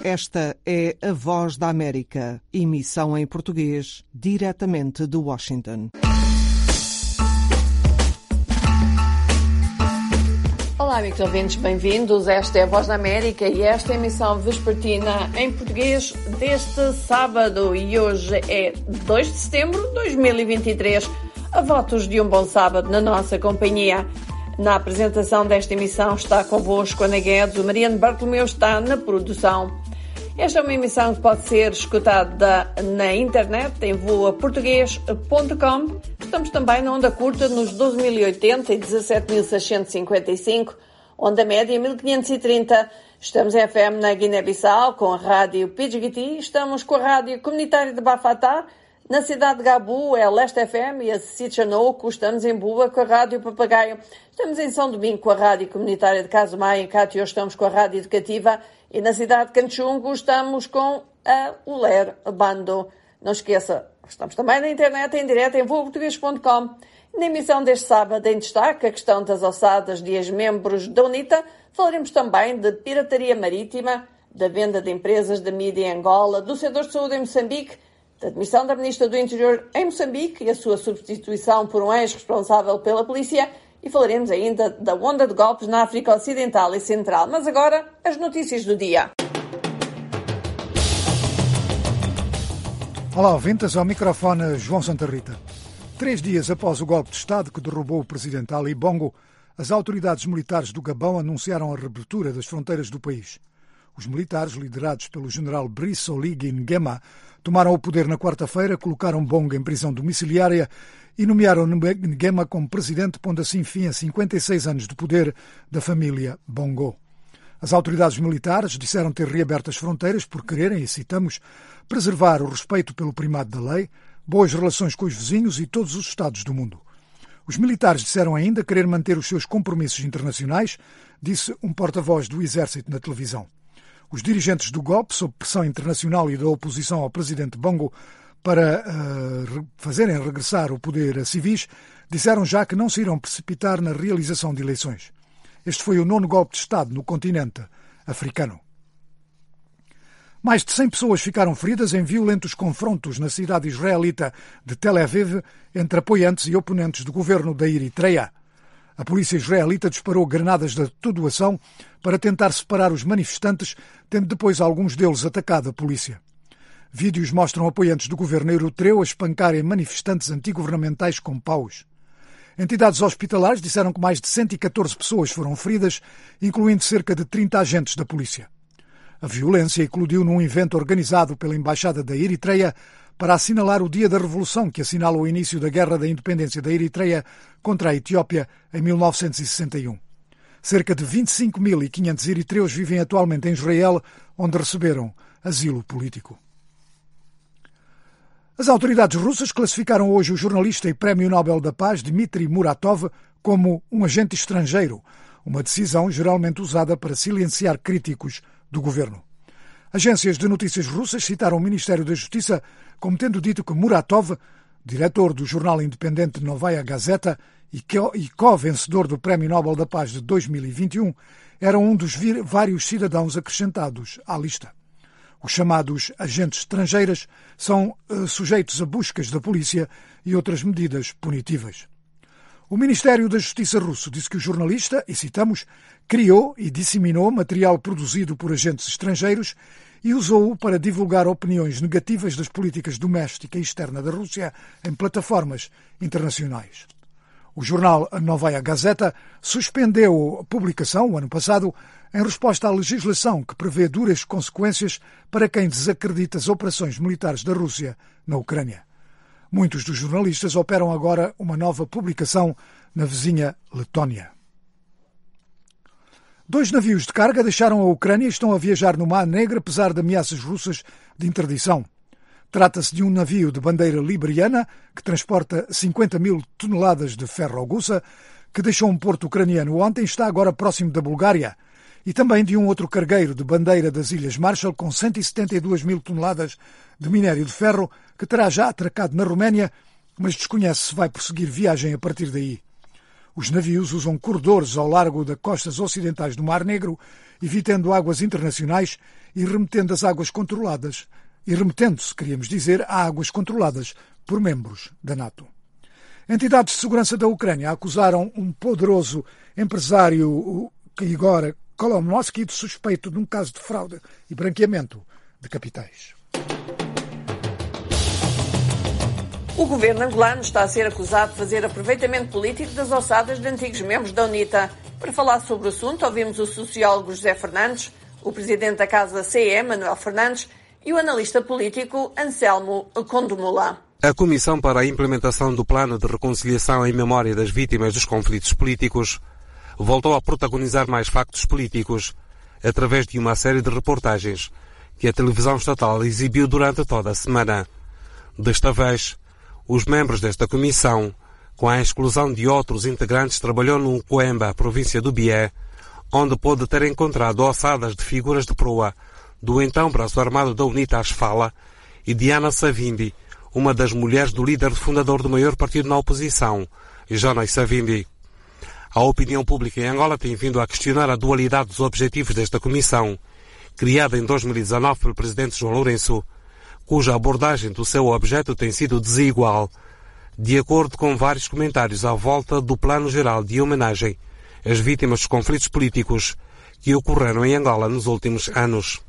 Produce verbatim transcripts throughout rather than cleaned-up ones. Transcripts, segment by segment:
Esta é a Voz da América, emissão em português, diretamente de Washington. Olá, amigos ouvintes, bem-vindos. Esta é a Voz da América e esta é a emissão vespertina em português deste sábado. E hoje é dois de setembro de dois mil e vinte e três. A votos de um bom sábado na nossa companhia. Na apresentação desta emissão está convosco Ana Guedes, o Mariano Bartolomeu está na produção. Esta é uma emissão que pode ser escutada na internet em voa português ponto com. Estamos também na onda curta nos doze mil e oitenta e dezassete mil seiscentos e cinquenta e cinco, onda média mil quinhentos e trinta. Estamos em F M na Guiné-Bissau com a rádio Pidgiti. Estamos com a rádio comunitária de Bafatá. Na cidade de Gabu é a Leste F M e a Sichanouco. Estamos em Bua com a Rádio Papagaio. Estamos em São Domingo com a Rádio Comunitária de Casumai. Em Cátio estamos com a Rádio Educativa. E na cidade de Canchungo estamos com a Uler Bando. Não esqueça, estamos também na internet em direto em voa português ponto com. Na emissão deste sábado em destaque a questão das ossadas de ex-membros da UNITA. Falaremos também de pirataria marítima, da venda de empresas da mídia em Angola, do setor de saúde em Moçambique, da demissão da Ministra do Interior em Moçambique e a sua substituição por um ex-responsável pela polícia, e falaremos ainda da onda de golpes na África Ocidental e Central. Mas agora, as notícias do dia. Olá, ouvintes, ao microfone João Santa Rita. Três dias após o golpe de Estado que derrubou o presidente Ali Bongo, as autoridades militares do Gabão anunciaram a reabertura das fronteiras do país. Os militares, liderados pelo general Brice Oligui Nguema, tomaram o poder na quarta-feira, colocaram Bongo em prisão domiciliária e nomearam Nguema como presidente, pondo assim fim a cinquenta e seis anos de poder da família Bongo. As autoridades militares disseram ter reaberto as fronteiras por quererem, e citamos, preservar o respeito pelo primado da lei, boas relações com os vizinhos e todos os Estados do mundo. Os militares disseram ainda querer manter os seus compromissos internacionais, disse um porta-voz do Exército na televisão. Os dirigentes do golpe, sob pressão internacional e da oposição ao presidente Bongo para uh, fazerem regressar o poder a civis, disseram já que não se irão precipitar na realização de eleições. Este foi o nono golpe de Estado no continente africano. Mais de cem pessoas ficaram feridas em violentos confrontos na cidade israelita de Tel Aviv entre apoiantes e oponentes do governo da Eritreia. A polícia israelita disparou granadas de atordoação para tentar separar os manifestantes, tendo depois alguns deles atacado a polícia. Vídeos mostram apoiantes do governo eritreu a espancarem manifestantes antigovernamentais com paus. Entidades hospitalares disseram que mais de cento e catorze pessoas foram feridas, incluindo cerca de trinta agentes da polícia. A violência eclodiu num evento organizado pela Embaixada da Eritreia para assinalar o dia da Revolução, que assinala o início da Guerra da Independência da Eritreia contra a Etiópia em mil novecentos e sessenta e um. Cerca de vinte e cinco mil e quinhentos eritreus vivem atualmente em Israel, onde receberam asilo político. As autoridades russas classificaram hoje o jornalista e Prémio Nobel da Paz Dmitry Muratov como um agente estrangeiro, uma decisão geralmente usada para silenciar críticos do governo. Agências de notícias russas citaram o Ministério da Justiça como tendo dito que Muratov, diretor do jornal independente Novaya Gazeta e co-vencedor do Prémio Nobel da Paz de dois mil e vinte e um, era um dos vários cidadãos acrescentados à lista. Os chamados agentes estrangeiros são uh, sujeitos a buscas da polícia e outras medidas punitivas. O Ministério da Justiça russo disse que o jornalista, e citamos, criou e disseminou material produzido por agentes estrangeiros e usou-o para divulgar opiniões negativas das políticas doméstica e externa da Rússia em plataformas internacionais. O jornal Novaya Gazeta suspendeu a publicação, o ano passado, em resposta à legislação que prevê duras consequências para quem desacredita as operações militares da Rússia na Ucrânia. Muitos dos jornalistas operam agora uma nova publicação na vizinha Letónia. Dois navios de carga deixaram a Ucrânia e estão a viajar no Mar Negro apesar de ameaças russas de interdição. Trata-se de um navio de bandeira liberiana que transporta cinquenta mil toneladas de ferro-gussa, que deixou um porto ucraniano ontem e está agora próximo da Bulgária, e também de um outro cargueiro de bandeira das Ilhas Marshall com cento e setenta e duas mil toneladas de minério de ferro, que terá já atracado na Roménia, mas desconhece se vai prosseguir viagem a partir daí. Os navios usam corredores ao largo das costas ocidentais do Mar Negro, evitando águas internacionais e remetendo as águas controladas, e remetendo-se, queríamos dizer, a águas controladas por membros da NATO. Entidades de segurança da Ucrânia acusaram um poderoso empresário, Igor Kolomoisky, de suspeito de um caso de fraude e branqueamento de capitais. O governo angolano está a ser acusado de fazer aproveitamento político das ossadas de antigos membros da UNITA. Para falar sobre o assunto, ouvimos o sociólogo José Fernandes, o presidente da Casa C E, Manuel Fernandes, e o analista político Anselmo Condomula. A Comissão para a Implementação do Plano de Reconciliação em Memória das Vítimas dos Conflitos Políticos voltou a protagonizar mais factos políticos através de uma série de reportagens que a televisão estatal exibiu durante toda a semana. Desta vez, os membros desta comissão, com a exclusão de outros integrantes, trabalhou no Coemba, província do Bié, onde pôde ter encontrado ossadas de figuras de proa do então braço armado da UNITA Asfala e Diana Savimbi, uma das mulheres do líder fundador do maior partido na oposição, Jonas Savimbi. A opinião pública em Angola tem vindo a questionar a dualidade dos objetivos desta comissão, criada em dois mil e dezanove pelo presidente João Lourenço, cuja abordagem do seu objeto tem sido desigual, de acordo com vários comentários à volta do Plano Geral de Homenagem às vítimas dos conflitos políticos que ocorreram em Angola nos últimos anos.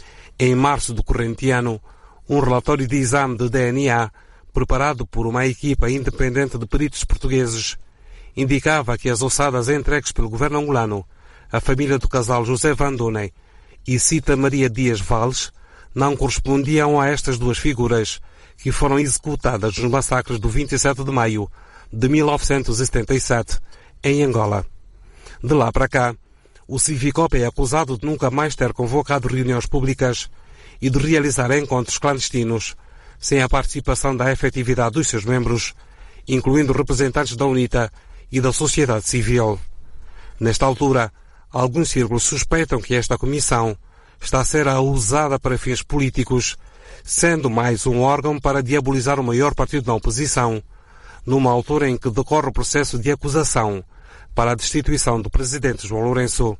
Em março do corrente ano, um relatório de exame de D N A, preparado por uma equipa independente de peritos portugueses, indicava que as ossadas entregues pelo governo angolano à família do casal José Van Dunen e Cita Maria Dias Valles não correspondiam a estas duas figuras que foram executadas nos massacres do vinte e sete de maio de mil novecentos e setenta e sete em Angola. De lá para cá, o Civicop é acusado de nunca mais ter convocado reuniões públicas e de realizar encontros clandestinos sem a participação da efetividade dos seus membros, incluindo representantes da UNITA e da sociedade civil. Nesta altura, alguns círculos suspeitam que esta comissão está a ser usada para fins políticos, sendo mais um órgão para diabolizar o maior partido da oposição, numa altura em que decorre o processo de acusação para a destituição do presidente João Lourenço.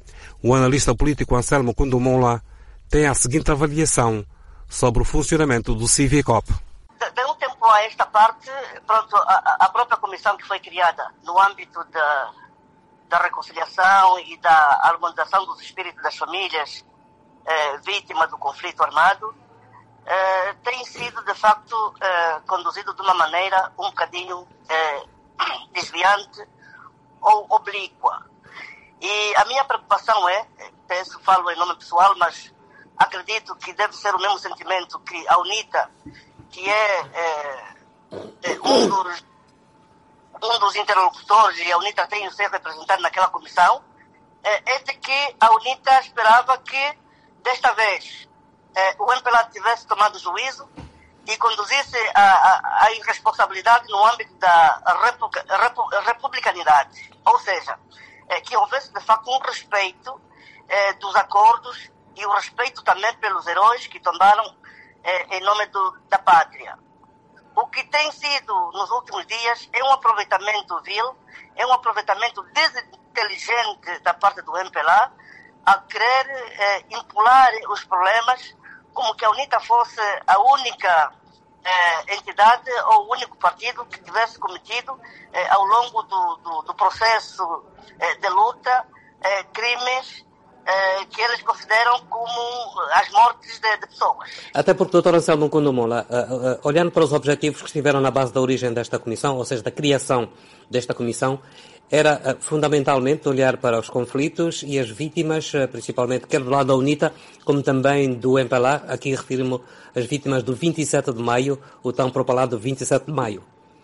O analista político Anselmo Condomula tem a seguinte avaliação sobre o funcionamento do Civicop. De um tempo a esta parte, pronto, a, a própria comissão que foi criada no âmbito da, da reconciliação e da harmonização dos espíritos das famílias eh, vítimas do conflito armado, eh, tem sido, de facto, eh, conduzido de uma maneira um bocadinho eh, desviante ou oblíqua. E a minha preocupação é, penso, falo em nome pessoal, mas acredito que deve ser o mesmo sentimento que a UNITA, que é, é, é um, dos, um dos interlocutores, e a UNITA tem o seu representante naquela comissão, é, é de que a UNITA esperava que, desta vez, é, o M P L A tivesse tomado juízo e conduzisse a, a, a irresponsabilidade no âmbito da repu, repu, republicanidade. Ou seja, é, que houvesse, de facto, um respeito é, dos acordos e o respeito também pelos heróis que tombaram eh, em nome do, da pátria. O que tem sido nos últimos dias é um aproveitamento vil, é um aproveitamento desinteligente da parte do M P L A a querer eh, impular os problemas como que a UNITA fosse a única eh, entidade ou o único partido que tivesse cometido eh, ao longo do, do, do processo eh, de luta eh, crimes que eles consideram como as mortes de, de pessoas. Até porque, doutor Anselmo Condomula, uh, uh, olhando para os objetivos que estiveram na base da origem desta comissão, ou seja, da criação desta comissão, era uh, fundamentalmente olhar para os conflitos e as vítimas, uh, principalmente quer do lado da UNITA, como também do M P L A, aqui refiro-me às vítimas do vinte e sete de maio, o tão propalado vinte e sete de maio.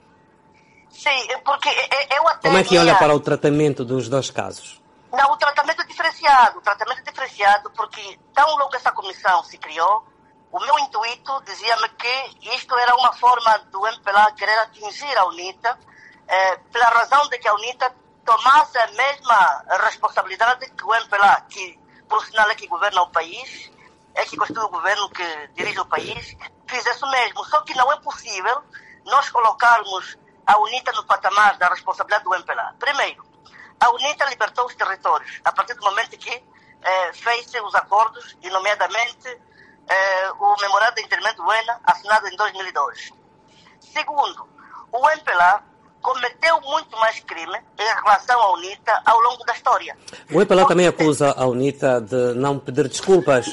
Sim, porque eu até... Como é que olha para o tratamento dos dois casos? Não, o tratamento é diferenciado, o tratamento é diferenciado porque tão logo essa comissão se criou, o meu intuito dizia-me que isto era uma forma do M P L A querer atingir a UNITA, eh, pela razão de que a UNITA tomasse a mesma responsabilidade que o M P L A, que por sinal é que governa o país, é que constitui o governo que dirige o país, fizesse o mesmo. Só que não é possível nós colocarmos a UNITA no patamar da responsabilidade do M P L A? Primeiro, a UNITA libertou os territórios a partir do momento que eh, fez os acordos, e nomeadamente eh, o Memorando de Entendimento de Buena, assinado em dois mil e dois. Segundo, o M P L A cometeu muito mais crime em relação à UNITA ao longo da história. O M P L A também acusa a UNITA de não pedir desculpas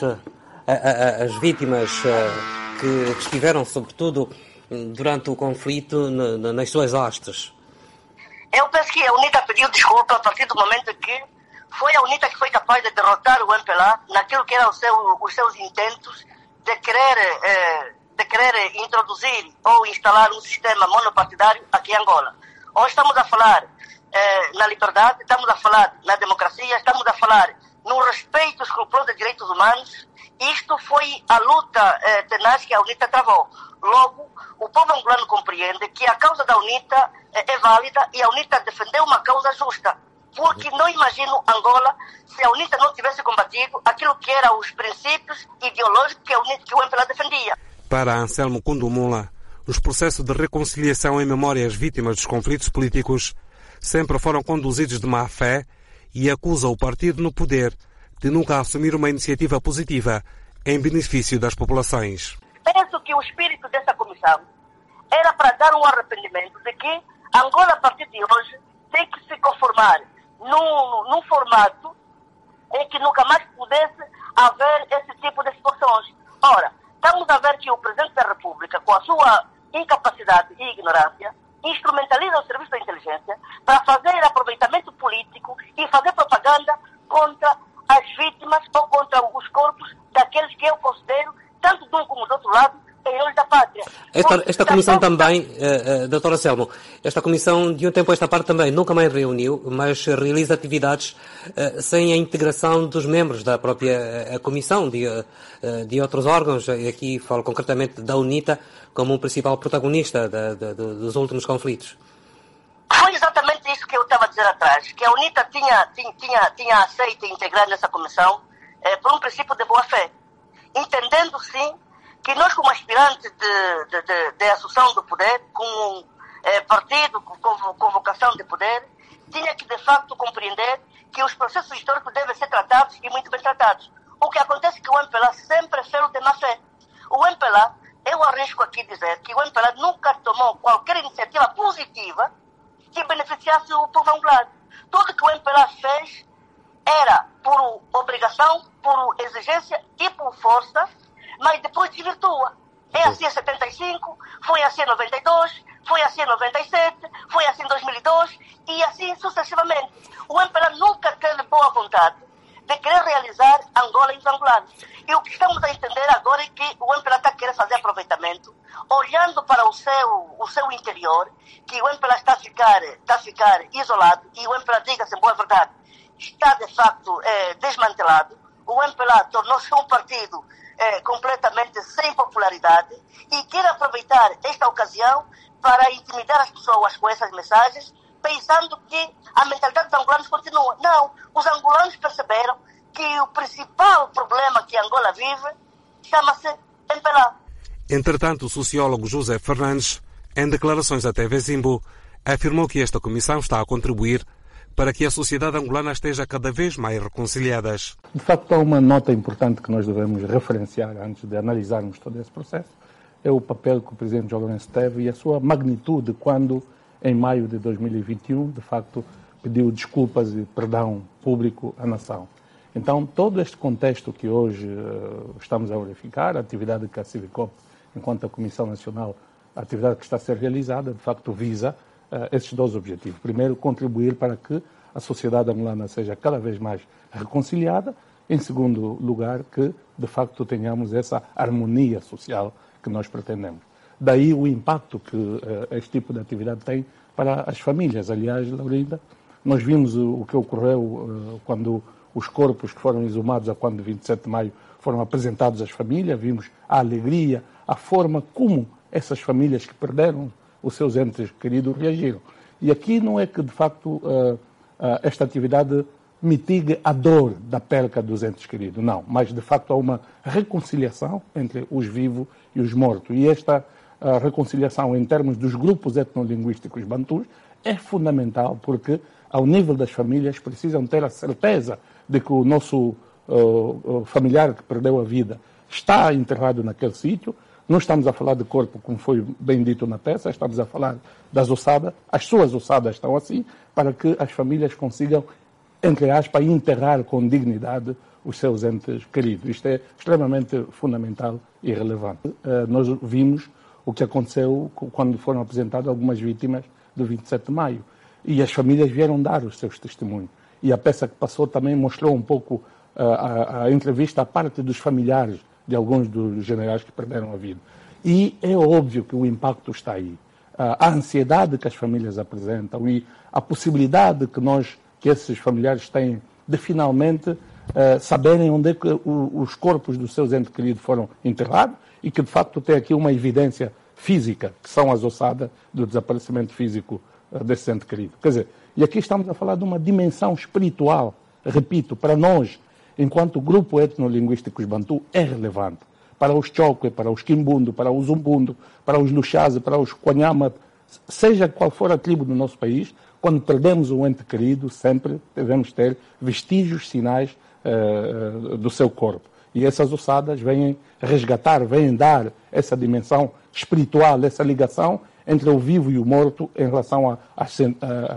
às vítimas que estiveram, sobretudo, durante o conflito nas suas hostes. Eu penso que a UNITA pediu desculpa a partir do momento que foi a UNITA que foi capaz de derrotar o M P L A naquilo que eram os seus, os seus intentos de querer, eh, de querer introduzir ou instalar um sistema monopartidário aqui em Angola. Hoje estamos a falar eh, na liberdade, estamos a falar na democracia, estamos a falar no respeito escrupuloso de direitos humanos. Isto foi a luta eh, tenaz que a UNITA travou. Logo, o povo angolano compreende que a causa da UNITA eh, é válida e a UNITA defendeu uma causa justa. Porque não imagino Angola se a UNITA não tivesse combatido aquilo que eram os princípios ideológicos que, a UNITA, que o M P L A defendia. Para Anselmo Kundumula, os processos de reconciliação em memória às vítimas dos conflitos políticos sempre foram conduzidos de má fé e acusa o partido no poder de nunca assumir uma iniciativa positiva em benefício das populações. Penso que o espírito dessa comissão era para dar um arrependimento de que Angola, a partir de hoje, tem que se conformar num, num formato em que nunca mais pudesse haver esse tipo de situações. Ora, estamos a ver que o Presidente da República, com a sua incapacidade e ignorância, instrumentaliza o serviço da inteligência para fazer aproveitamento político e fazer propaganda contra as vítimas ou contra os corpos daqueles que eu considero, tanto de um como do outro lado, heróis da pátria. Esta, esta comissão também, uh, uh, doutora Selmo, esta comissão de um tempo a esta parte também nunca mais reuniu, mas realiza atividades uh, sem a integração dos membros da própria uh, comissão, de, uh, de outros órgãos, e aqui falo concretamente da UNITA, como um principal protagonista da, da, dos últimos conflitos. Foi exatamente isso que eu estava a dizer atrás, que a UNITA tinha, tinha, tinha, tinha aceito integrar nessa comissão eh, por um princípio de boa-fé, entendendo, sim, que nós, como aspirantes de, de, de, de assunção do poder, como eh, partido com, com vocação de poder, tinha que, de facto, compreender que os processos históricos devem ser tratados e muito bem tratados. O que acontece é que o M P L A sempre fez de má fé. O M P L A, eu arrisco aqui dizer que o M P L A nunca tomou qualquer iniciativa positiva que beneficiasse o povo angolano. Tudo que o M P L A fez era por obrigação, por exigência e por força, mas depois desvirtua. É assim em setenta e cinco, foi assim em noventa e dois, foi assim em noventa e sete, foi assim em dois mil e dois e assim sucessivamente. O M P L A nunca teve boa vontade de querer realizar Angola e os angolanos. E o que estamos a entender agora é que o M P L A está querendo fazer aproveitamento, olhando para o seu, o seu interior, que o M P L A está a ficar, está a ficar isolado, e o M P L A, diga-se em boa verdade, está de facto eh, desmantelado. O M P L A tornou-se um partido eh, completamente sem popularidade e quer aproveitar esta ocasião para intimidar as pessoas com essas mensagens, pensando que a mentalidade dos angolanos continua. Não, os angolanos perceberam que o principal problema que Angola vive chama-se M P L A. Entretanto, o sociólogo José Fernandes, em declarações à T V Zimbo, afirmou que esta comissão está a contribuir para que a sociedade angolana esteja cada vez mais reconciliada. De facto, há uma nota importante que nós devemos referenciar antes de analisarmos todo esse processo, é o papel que o Presidente João Lourenço teve e a sua magnitude quando, em maio de dois mil e vinte e um, de facto, pediu desculpas e perdão público à nação. Então, todo este contexto que hoje uh, estamos a verificar, a atividade que a Civicop, enquanto a Comissão Nacional, a atividade que está a ser realizada, de facto, visa uh, esses dois objetivos. Primeiro, contribuir para que a sociedade angolana seja cada vez mais reconciliada. Em segundo lugar, que, de facto, tenhamos essa harmonia social que nós pretendemos. Daí o impacto que uh, este tipo de atividade tem para as famílias. Aliás, Laurinda, nós vimos o, o que ocorreu uh, quando os corpos que foram exumados a quando de vinte e sete de maio foram apresentados às famílias, vimos a alegria, a forma como essas famílias que perderam os seus entes queridos reagiram. E aqui não é que, de facto, uh, uh, esta atividade mitigue a dor da perca dos entes queridos, não, mas, de facto, há uma reconciliação entre os vivos e os mortos. E esta a reconciliação em termos dos grupos etnolinguísticos bantus é fundamental, porque ao nível das famílias precisam ter a certeza de que o nosso uh, familiar que perdeu a vida está enterrado naquele sítio. Não estamos a falar de corpo, como foi bem dito na peça, estamos a falar das ossadas. As suas ossadas estão assim, para que as famílias consigam, entre aspas, enterrar com dignidade os seus entes queridos. Isto é extremamente fundamental e relevante. Uh, nós vimos o que aconteceu quando foram apresentadas algumas vítimas do vinte e sete de maio. E as famílias vieram dar os seus testemunhos. E a peça que passou também mostrou um pouco uh, a, a entrevista à parte dos familiares de alguns dos generais que perderam a vida. E é óbvio que o impacto está aí. Uh, a ansiedade que as famílias apresentam e a possibilidade que nós, que esses familiares têm de finalmente uh, saberem onde é que o, os corpos dos seus entes queridos foram enterrados e que de facto tem aqui uma evidência física, que são as ossadas do desaparecimento físico uh, desse ente querido. Quer dizer, e aqui estamos a falar de uma dimensão espiritual, repito, para nós, enquanto grupo etnolinguísticos bantu, é relevante. Para os Chokwe, para os Quimbundo, para os Umbundo, para os Luxaze, para os Quanyama, seja qual for a tribo do nosso país, quando perdemos um ente querido, sempre devemos ter vestígios, sinais uh, uh, do seu corpo. E essas ossadas vêm resgatar, vêm dar essa dimensão espiritual, essa ligação entre o vivo e o morto em relação a, a, a,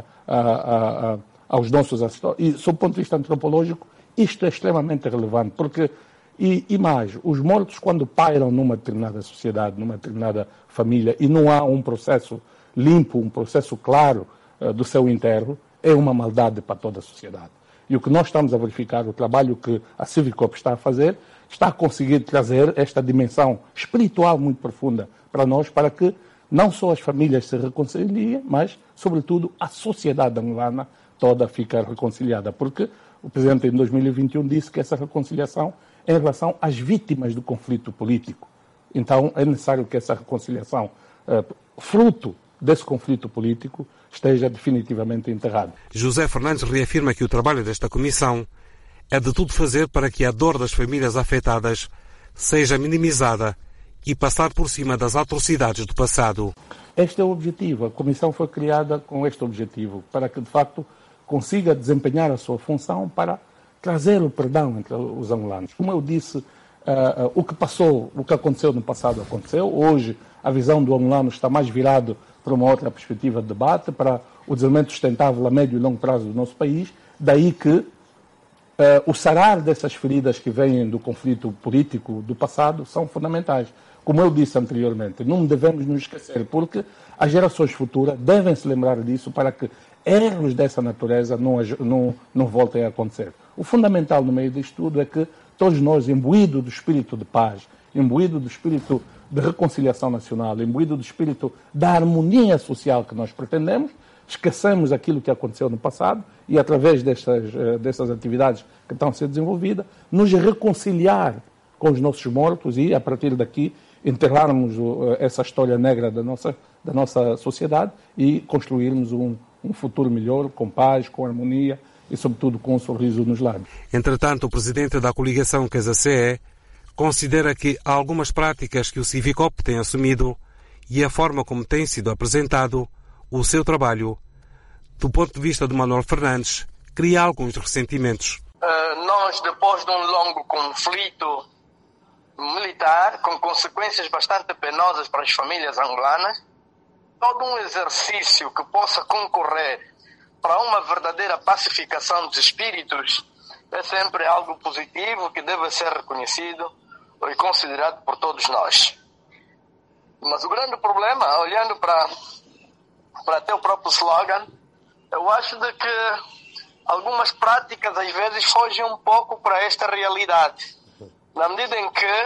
a, a, aos nossos ancestrais. E, sob o ponto de vista antropológico, isto é extremamente relevante, porque, e, e mais, os mortos, quando pairam numa determinada sociedade, numa determinada família, e não há um processo limpo, um processo claro uh, do seu enterro, é uma maldade para toda a sociedade. E o que nós estamos a verificar, o trabalho que a Civicop está a fazer, está a conseguir trazer esta dimensão espiritual muito profunda para nós, para que não só as famílias se reconciliem, mas, sobretudo, a sociedade angolana toda fica reconciliada. Porque o Presidente, em dois mil e vinte e um, disse que essa reconciliação é em relação às vítimas do conflito político. Então, é necessário que essa reconciliação, uh, fruto desse conflito político, esteja definitivamente enterrado. José Fernandes reafirma que o trabalho desta comissão é de tudo fazer para que a dor das famílias afetadas seja minimizada e passar por cima das atrocidades do passado. Este é o objetivo. A comissão foi criada com este objetivo, para que, de facto, consiga desempenhar a sua função para trazer o perdão entre os angolanos. Como eu disse, uh, uh, o que passou, o que aconteceu no passado aconteceu. Hoje, a visão do angolano está mais virado para uma outra perspectiva de debate, para o desenvolvimento sustentável a médio e longo prazo do nosso país. Daí que uh, o sarar dessas feridas que vêm do conflito político do passado são fundamentais. Como eu disse anteriormente, não devemos nos esquecer, porque as gerações futuras devem se lembrar disso para que erros dessa natureza não, não, não voltem a acontecer. O fundamental no meio disto tudo é que todos nós, imbuídos do espírito de paz, imbuídos do espírito de reconciliação nacional, imbuídos do espírito da harmonia social que nós pretendemos, esquecemos aquilo que aconteceu no passado e, através dessas, dessas atividades que estão a ser desenvolvidas, nos reconciliar com os nossos mortos e, a partir daqui, enterrarmos essa história negra da nossa, da nossa sociedade e construirmos um, um futuro melhor, com paz, com harmonia e, sobretudo, com um sorriso nos lábios. Entretanto, o presidente da coligação Casa-C E considera que há algumas práticas que o Civicop tem assumido e a forma como tem sido apresentado o seu trabalho, do ponto de vista de Manuel Fernandes, cria alguns ressentimentos. Uh, nós, depois de um longo conflito militar, com consequências bastante penosas para as famílias angolanas, todo um exercício que possa concorrer para uma verdadeira pacificação dos espíritos é sempre algo positivo que deve ser reconhecido e considerado por todos nós. Mas o grande problema, olhando para, para até o próprio slogan, eu acho de que algumas práticas às vezes fogem um pouco para esta realidade. Na medida em que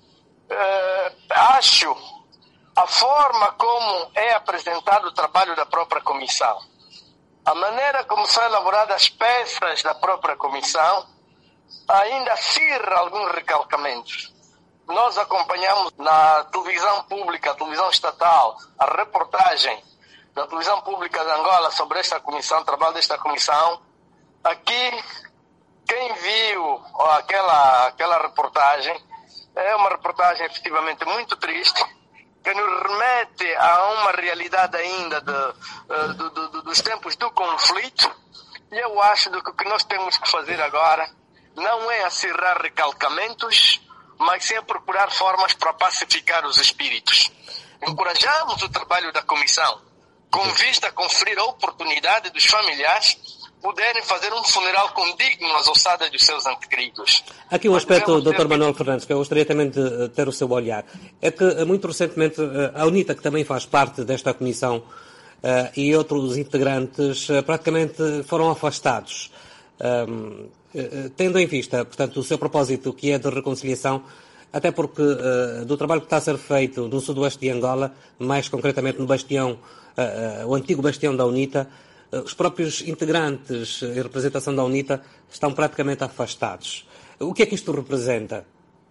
eh, acho a forma como é apresentado o trabalho da própria comissão, a maneira como são elaboradas as peças da própria comissão, ainda acirra alguns recalcamentos. Nós acompanhamos na televisão pública, a televisão estatal, a reportagem da televisão pública de Angola sobre esta comissão, o trabalho desta comissão. Aqui, quem viu aquela, aquela reportagem, é uma reportagem efetivamente muito triste, que nos remete a uma realidade ainda de, de, de, de, dos tempos do conflito. E eu acho que o que nós temos que fazer agora não é acirrar recalcamentos, mas sim procurar formas para pacificar os espíritos. Encorajamos o trabalho da comissão, com vista a conferir a oportunidade dos familiares poderem fazer um funeral condigno às ossadas dos seus ante queridos. Aqui um aspecto, doutor Manuel Fernandes, que eu gostaria também de ter o seu olhar, é que muito recentemente a UNITA, que também faz parte desta comissão, e outros integrantes praticamente foram afastados, tendo em vista, portanto, o seu propósito, que é de reconciliação, até porque do trabalho que está a ser feito no sudoeste de Angola, mais concretamente no bastião, o antigo bastião da UNITA, os próprios integrantes e representação da UNITA estão praticamente afastados. O que é que isto representa?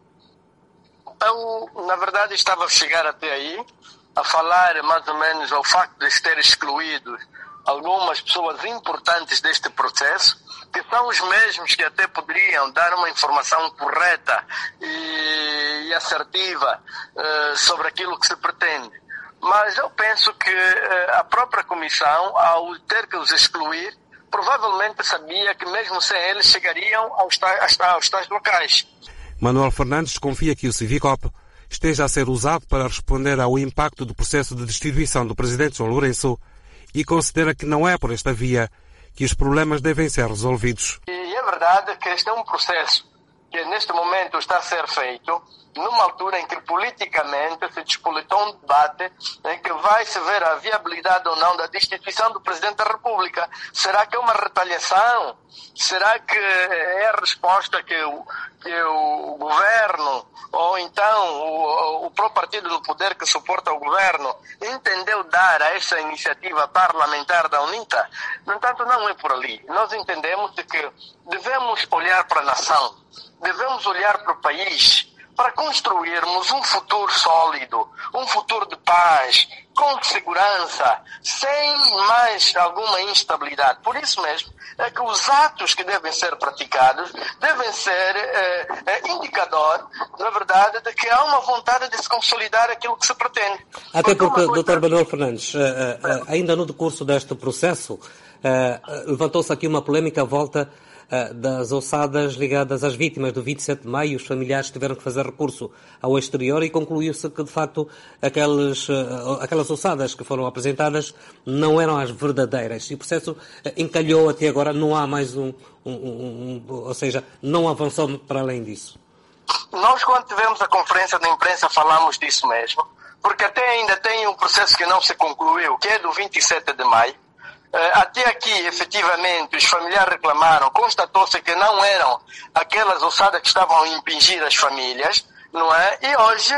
Eu, na verdade, estava a chegar até aí, a falar mais ou menos ao facto de ter excluído algumas pessoas importantes deste processo, que são os mesmos que até poderiam dar uma informação correta e, e assertiva uh, sobre aquilo que se pretende. Mas eu penso que uh, a própria comissão, ao ter que os excluir, provavelmente sabia que mesmo sem eles chegariam aos tais, aos tais locais. Manuel Fernandes confia que o Civicop esteja a ser usado para responder ao impacto do processo de destituição do presidente João Lourenço e considera que não é por esta via que os problemas devem ser resolvidos. E é verdade que este é um processo que neste momento está a ser feito numa altura em que politicamente se despolitou um debate em que vai se ver a viabilidade ou não da destituição do Presidente da República. Será que é uma retaliação? Será que é a resposta que o, que o governo, ou então o, o próprio partido no poder que suporta o governo, entendeu dar a essa iniciativa parlamentar da UNITA? No entanto, não é por ali. Nós entendemos de que devemos olhar para a nação, devemos olhar para o país, para construirmos um futuro sólido, um futuro de paz, com segurança, sem mais alguma instabilidade. Por isso mesmo é que os atos que devem ser praticados devem ser eh, eh, indicador, na verdade, de que há uma vontade de se consolidar aquilo que se pretende. Até porque, porque doutor Manuel Fernandes, eh, eh, ainda no decurso deste processo, eh, levantou-se aqui uma polémica à volta das ossadas ligadas às vítimas do vinte e sete de maio. Os familiares tiveram que fazer recurso ao exterior e concluiu-se que, de facto, aquelas, aquelas ossadas que foram apresentadas não eram as verdadeiras. E o processo encalhou até agora, não há mais um, um, um, um ou seja, não avançou para além disso. Nós, quando tivemos a conferência de imprensa, falamos disso mesmo, porque até ainda tem um processo que não se concluiu, que é do vinte e sete de maio. Até aqui, efetivamente, os familiares reclamaram, constatou-se que não eram aquelas ossadas que estavam a impingir as famílias, não é? E hoje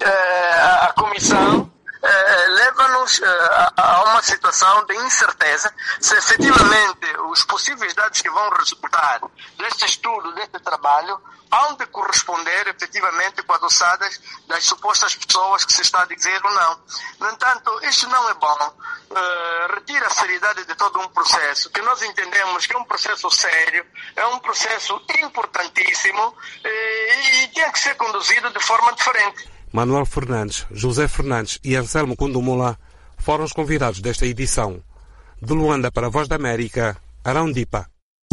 a comissão leva-nos a uma situação de incerteza se efetivamente os possíveis dados que vão resultar deste estudo, deste trabalho, hão de corresponder efetivamente com as ossadas das supostas pessoas que se está a dizer ou não. No entanto, isto não é bom. Uh, retira a seriedade de todo um processo, que nós entendemos que é um processo sério, é um processo importantíssimo e, e tem que ser conduzido de forma diferente. Manuel Fernandes, José Fernandes e Anselmo Kundumula foram os convidados desta edição. De Luanda para a Voz da América, Arão Dipa.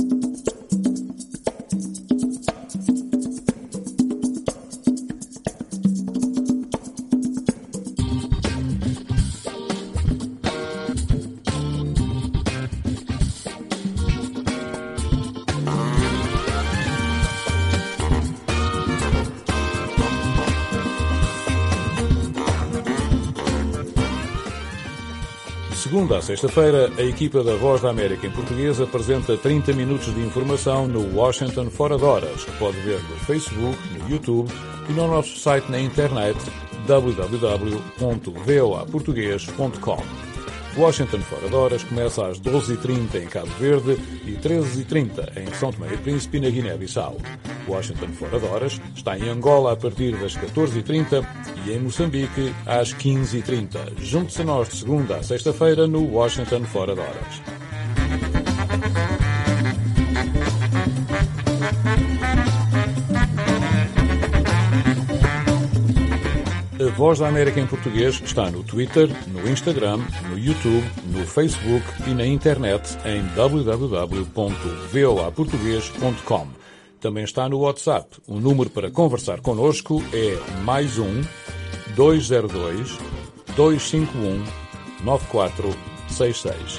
Segunda a sexta-feira, a equipa da Voz da América em português apresenta trinta minutos de informação no Washington Fora de Horas, que pode ver no Facebook, no YouTube e no nosso site na internet w w w ponto v o a português ponto com. Washington Fora de Horas começa às doze e trinta em Cabo Verde e treze e trinta em São Tomé e Príncipe, na Guiné-Bissau. Washington Fora de Horas está em Angola a partir das catorze e trinta e em Moçambique às quinze e trinta. Junte-se a nós de segunda a sexta-feira no Washington Fora de Horas. A Voz da América em português está no Twitter, no Instagram, no YouTube, no Facebook e na internet em w w w ponto voa português ponto com. Também está no WhatsApp. O número para conversar connosco é mais um dois zero dois, dois cinco um, nove quatro seis seis.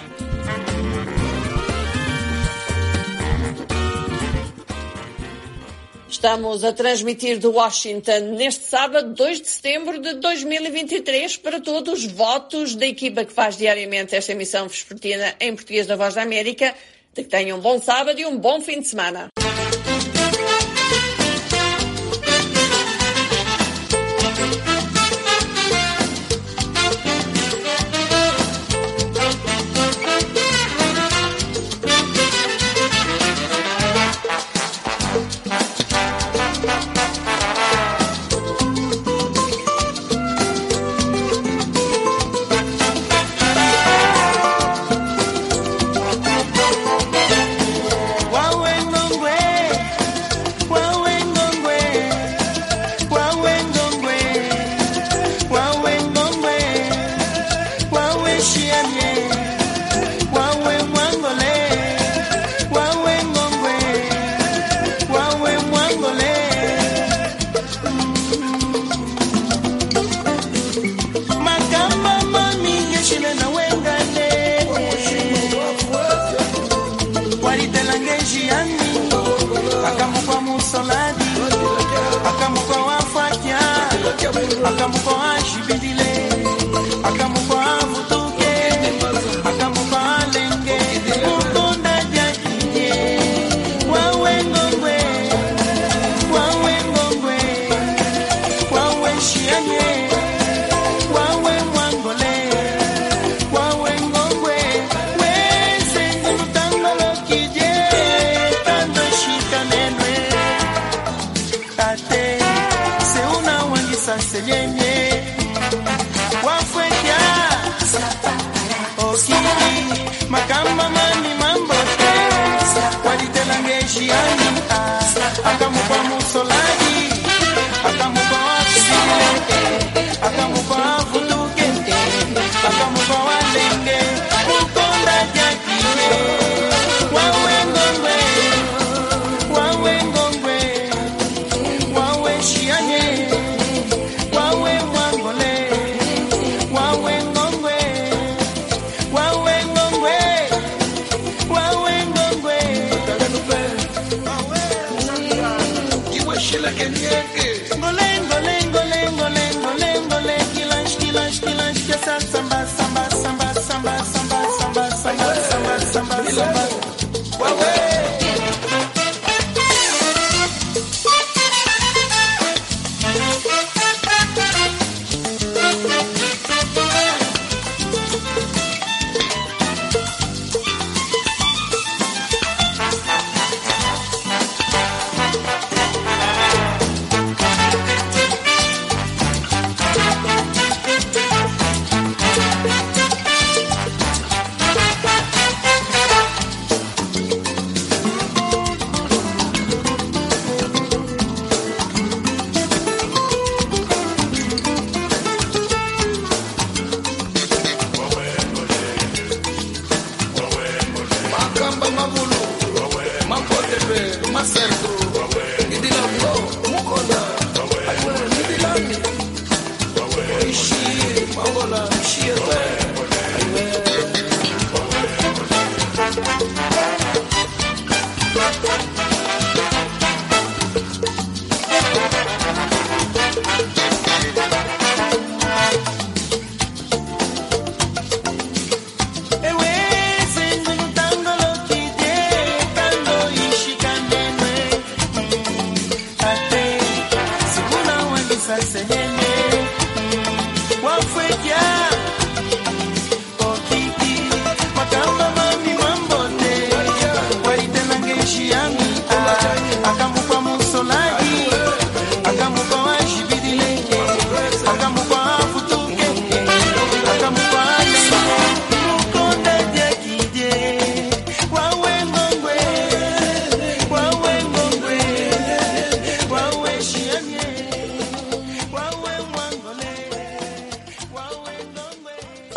Estamos a transmitir de Washington neste sábado, dois de setembro de dois mil e vinte e três, para todos os votos da equipa que faz diariamente esta emissão vespertina em português da Voz da América. De que tenham um bom sábado e um bom fim de semana.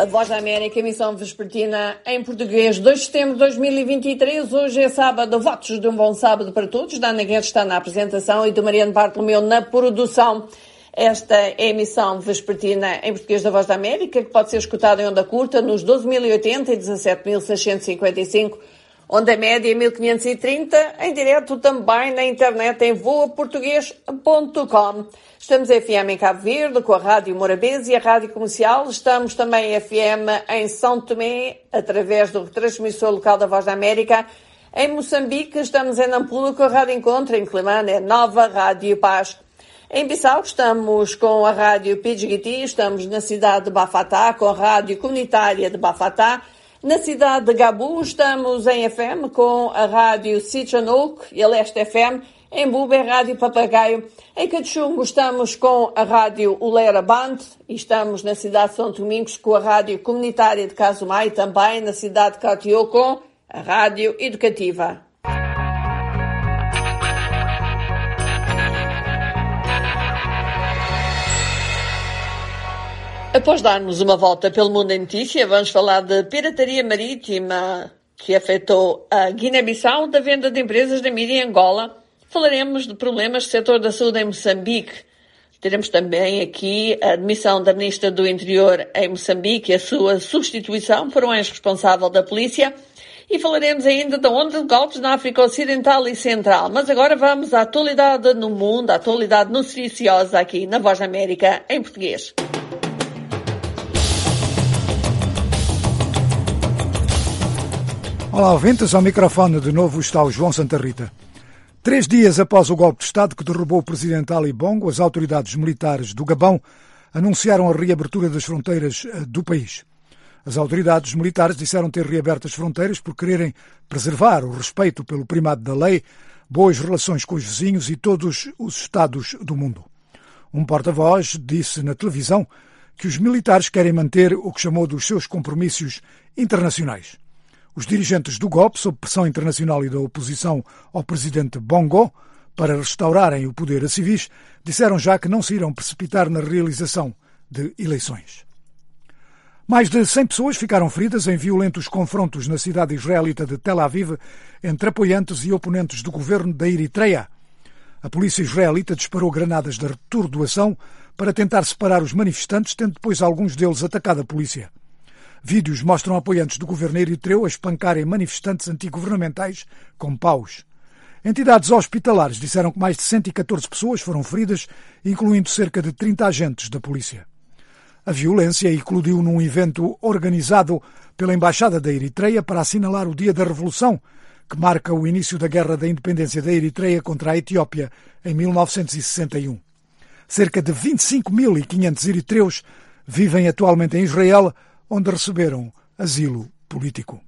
Voz da América, emissão vespertina em português, dois de setembro de dois mil e vinte e três. Hoje é sábado, votos de um bom sábado para todos. Dana Guedes está na apresentação e do Mariano Bartolomeu na produção. Esta é a emissão vespertina em português da Voz da América, que pode ser escutada em onda curta nos doze mil e oitenta e dezassete mil seiscentos e cinquenta e cinco, onda média mil quinhentos e trinta, em direto também na internet em voa português ponto com. Estamos F M em Cabo Verde, com a Rádio Morabeza e a Rádio Comercial. Estamos também F M em São Tomé, através do retransmissor local da Voz da América. Em Moçambique, estamos em Nampula, com a Rádio Encontro. Em Climane, é Nova Rádio Paz. Em Bissau, estamos com a Rádio Pidgiti. Estamos na cidade de Bafatá, com a Rádio Comunitária de Bafatá. Na cidade de Gabu, estamos em F M com a Rádio Sitchanouk e a Leste F M. Em Buba, Rádio Papagaio. Em Cachumbo, estamos com a Rádio Ulera Band e estamos na cidade de São Domingos com a Rádio Comunitária de Casumai e também na cidade de Cautiô com a Rádio Educativa. Após darmos uma volta pelo mundo em notícia, vamos falar de pirataria marítima que afetou a Guiné-Bissau, da venda de empresas da mídia em Angola. Falaremos de problemas do setor da saúde em Moçambique. Teremos também aqui a admissão da Ministra do Interior em Moçambique e a sua substituição por um ex-responsável da polícia. E falaremos ainda da onda de golpes na África Ocidental e Central. Mas agora vamos à atualidade no mundo, à atualidade noticiosa aqui na Voz da América em português. Olá, ouvintes, ao microfone de novo está o João Santa Rita. Três dias após o golpe de Estado que derrubou o presidente Ali Bongo, as autoridades militares do Gabão anunciaram a reabertura das fronteiras do país. As autoridades militares disseram ter reaberto as fronteiras por quererem preservar o respeito pelo primado da lei, boas relações com os vizinhos e todos os Estados do mundo. Um porta-voz disse na televisão que os militares querem manter o que chamou dos seus compromissos internacionais. Os dirigentes do golpe, sob pressão internacional e da oposição ao presidente Bongo, para restaurarem o poder a civis, disseram já que não se irão precipitar na realização de eleições. Mais de cem pessoas ficaram feridas em violentos confrontos na cidade israelita de Tel Aviv entre apoiantes e oponentes do governo da Eritreia. A polícia israelita disparou granadas de retordoação para tentar separar os manifestantes, tendo depois alguns deles atacado a polícia. Vídeos mostram apoiantes do governo eritreu a espancarem manifestantes antigovernamentais com paus. Entidades hospitalares disseram que mais de cento e catorze pessoas foram feridas, incluindo cerca de trinta agentes da polícia. A violência eclodiu num evento organizado pela Embaixada da Eritreia para assinalar o Dia da Revolução, que marca o início da Guerra da Independência da Eritreia contra a Etiópia em mil novecentos e sessenta e um. Cerca de vinte e cinco mil e quinhentos eritreus vivem atualmente em Israel, onde receberam asilo político.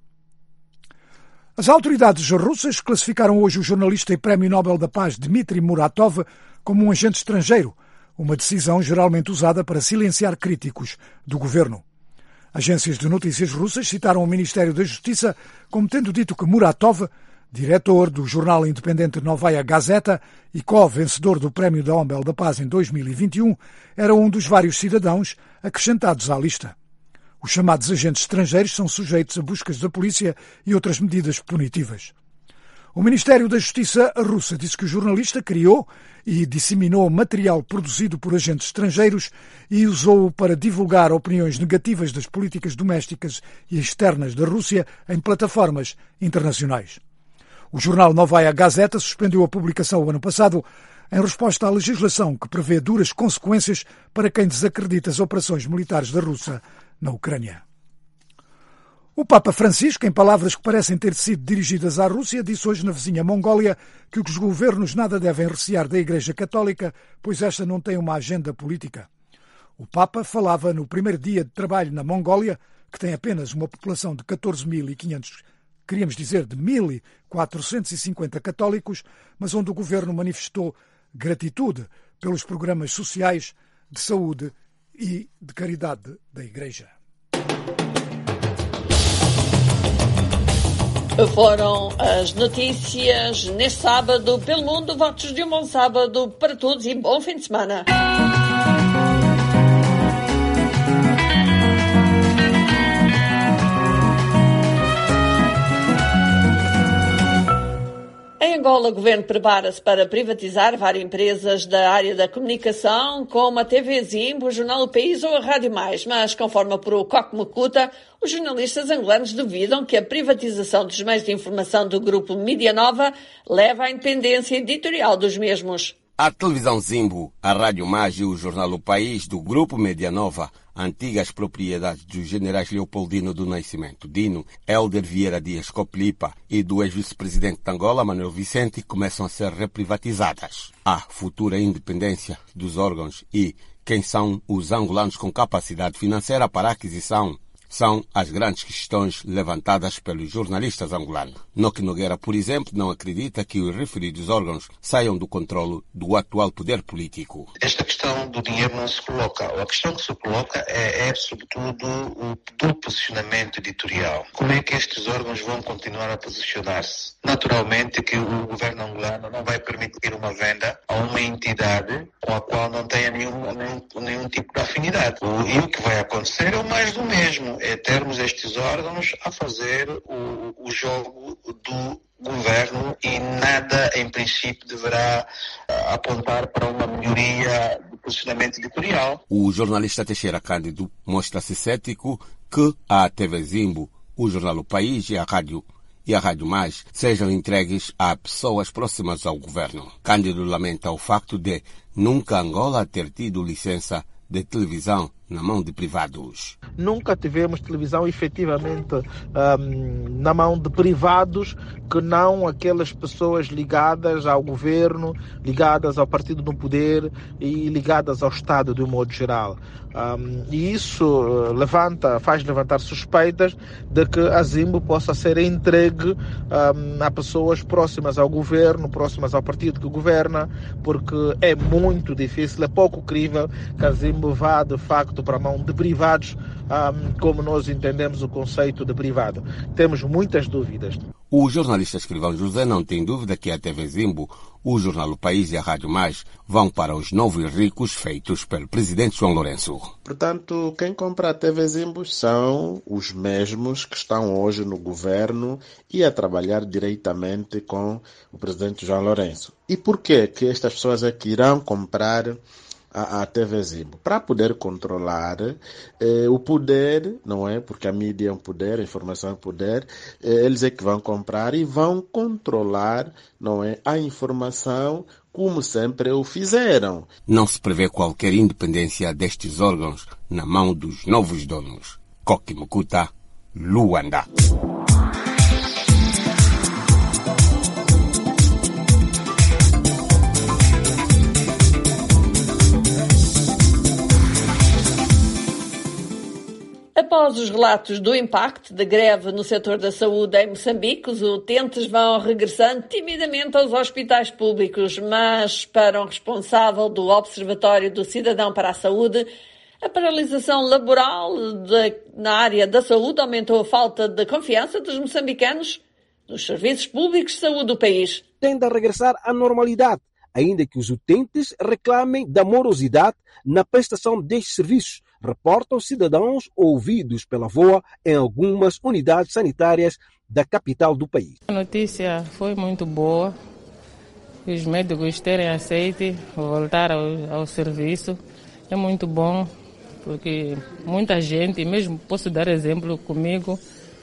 As autoridades russas classificaram hoje o jornalista e Prémio Nobel da Paz Dmitry Muratov como um agente estrangeiro, uma decisão geralmente usada para silenciar críticos do governo. Agências de notícias russas citaram o Ministério da Justiça como tendo dito que Muratov, diretor do jornal independente Novaya Gazeta e co-vencedor do Prémio Nobel da Paz em dois mil e vinte e um, era um dos vários cidadãos acrescentados à lista. Os chamados agentes estrangeiros são sujeitos a buscas da polícia e outras medidas punitivas. O Ministério da Justiça russa disse que o jornalista criou e disseminou material produzido por agentes estrangeiros e usou-o para divulgar opiniões negativas das políticas domésticas e externas da Rússia em plataformas internacionais. O jornal Novaya Gazeta suspendeu a publicação o ano passado em resposta à legislação que prevê duras consequências para quem desacredita as operações militares da Rússia na Ucrânia. O Papa Francisco, em palavras que parecem ter sido dirigidas à Rússia, disse hoje na vizinha Mongólia que os governos nada devem recear da Igreja Católica, pois esta não tem uma agenda política. O Papa falava no primeiro dia de trabalho na Mongólia, que tem apenas uma população de catorze mil e quinhentos, queríamos dizer de mil quatrocentos e cinquenta católicos, mas onde o governo manifestou gratitude pelos programas sociais, de saúde e de caridade da Igreja. Foram as notícias neste sábado pelo mundo. Votos de um bom sábado para todos e bom fim de semana. Em Angola, o governo prepara-se para privatizar várias empresas da área da comunicação, como a T V Zimbo, o Jornal O País ou a Rádio Mais. Mas, conforme apurou Coque Mucuta, os jornalistas angolanos duvidam que a privatização dos meios de informação do grupo Mídia Nova leve à independência editorial dos mesmos. A televisão Zimbo, a Rádio Mais e o Jornal O País do grupo Mídia Nova, antigas propriedades dos generais Leopoldino do Nascimento, Dino, Hélder Vieira Dias Coplipa e do ex-vice-presidente de Angola, Manuel Vicente, começam a ser reprivatizadas. A futura independência dos órgãos e quem são os angolanos com capacidade financeira para a aquisição são as grandes questões levantadas pelos jornalistas angolanos. Noque Nogueira, por exemplo, não acredita que os referidos órgãos saiam do controle do atual poder político. Esta questão do dinheiro não se coloca. A questão que se coloca é, é sobretudo, o do posicionamento editorial. Como é que estes órgãos vão continuar a posicionar-se? Naturalmente que o governo angolano não vai permitir uma venda a uma entidade com a qual não tenha nenhum, nenhum, nenhum tipo de afinidade. O, e o que vai acontecer é o mais do mesmo. É termos estes órgãos a fazer o, o jogo do governo e nada, em princípio, deverá uh, apontar para uma melhoria do posicionamento editorial. O jornalista Teixeira Cândido mostra-se cético que a T V Zimbo, o Jornal O País e a Rádio e a Rádio Mais sejam entregues a pessoas próximas ao governo. Cândido lamenta o facto de nunca Angola ter tido licença de televisão na mão de privados. Nunca tivemos televisão efetivamente um, na mão de privados que não aquelas pessoas ligadas ao governo, ligadas ao partido no poder e ligadas ao Estado de um modo geral. Um, e isso levanta, faz levantar suspeitas de que a Zimbo possa ser entregue um, a pessoas próximas ao governo, próximas ao partido que governa, porque é muito difícil, é pouco crível que a Zimbo vá de facto para a mão de privados, um, como nós entendemos o conceito de privado. Temos muitas dúvidas. O jornalista escrivão José não tem dúvida que a T V Zimbo, o Jornal O País e a Rádio Mais vão para os novos ricos feitos pelo presidente João Lourenço. Portanto, quem compra a T V Zimbo são os mesmos que estão hoje no governo e a trabalhar diretamente com o presidente João Lourenço. E por que que estas pessoas é que irão comprar a, a T V Zimbo? Para poder controlar eh, o poder, não é? Porque a mídia é um poder, a informação é um poder, eh, eles é que vão comprar e vão controlar, não é? A informação como sempre o fizeram. Não se prevê qualquer independência destes órgãos na mão dos novos donos. Coque Mucuta, Luanda. Após os relatos do impacto da greve no setor da saúde em Moçambique, os utentes vão regressando timidamente aos hospitais públicos, mas para um responsável do Observatório do Cidadão para a Saúde, a paralisação laboral de, na área da saúde aumentou a falta de confiança dos moçambicanos nos serviços públicos de saúde do país. Tende a regressar à normalidade, ainda que os utentes reclamem da morosidade na prestação destes serviços, reportam cidadãos ouvidos pela V O A em algumas unidades sanitárias da capital do país. A notícia foi muito boa. Os médicos terem aceito voltar ao, ao serviço é muito bom, porque muita gente, mesmo posso dar exemplo comigo,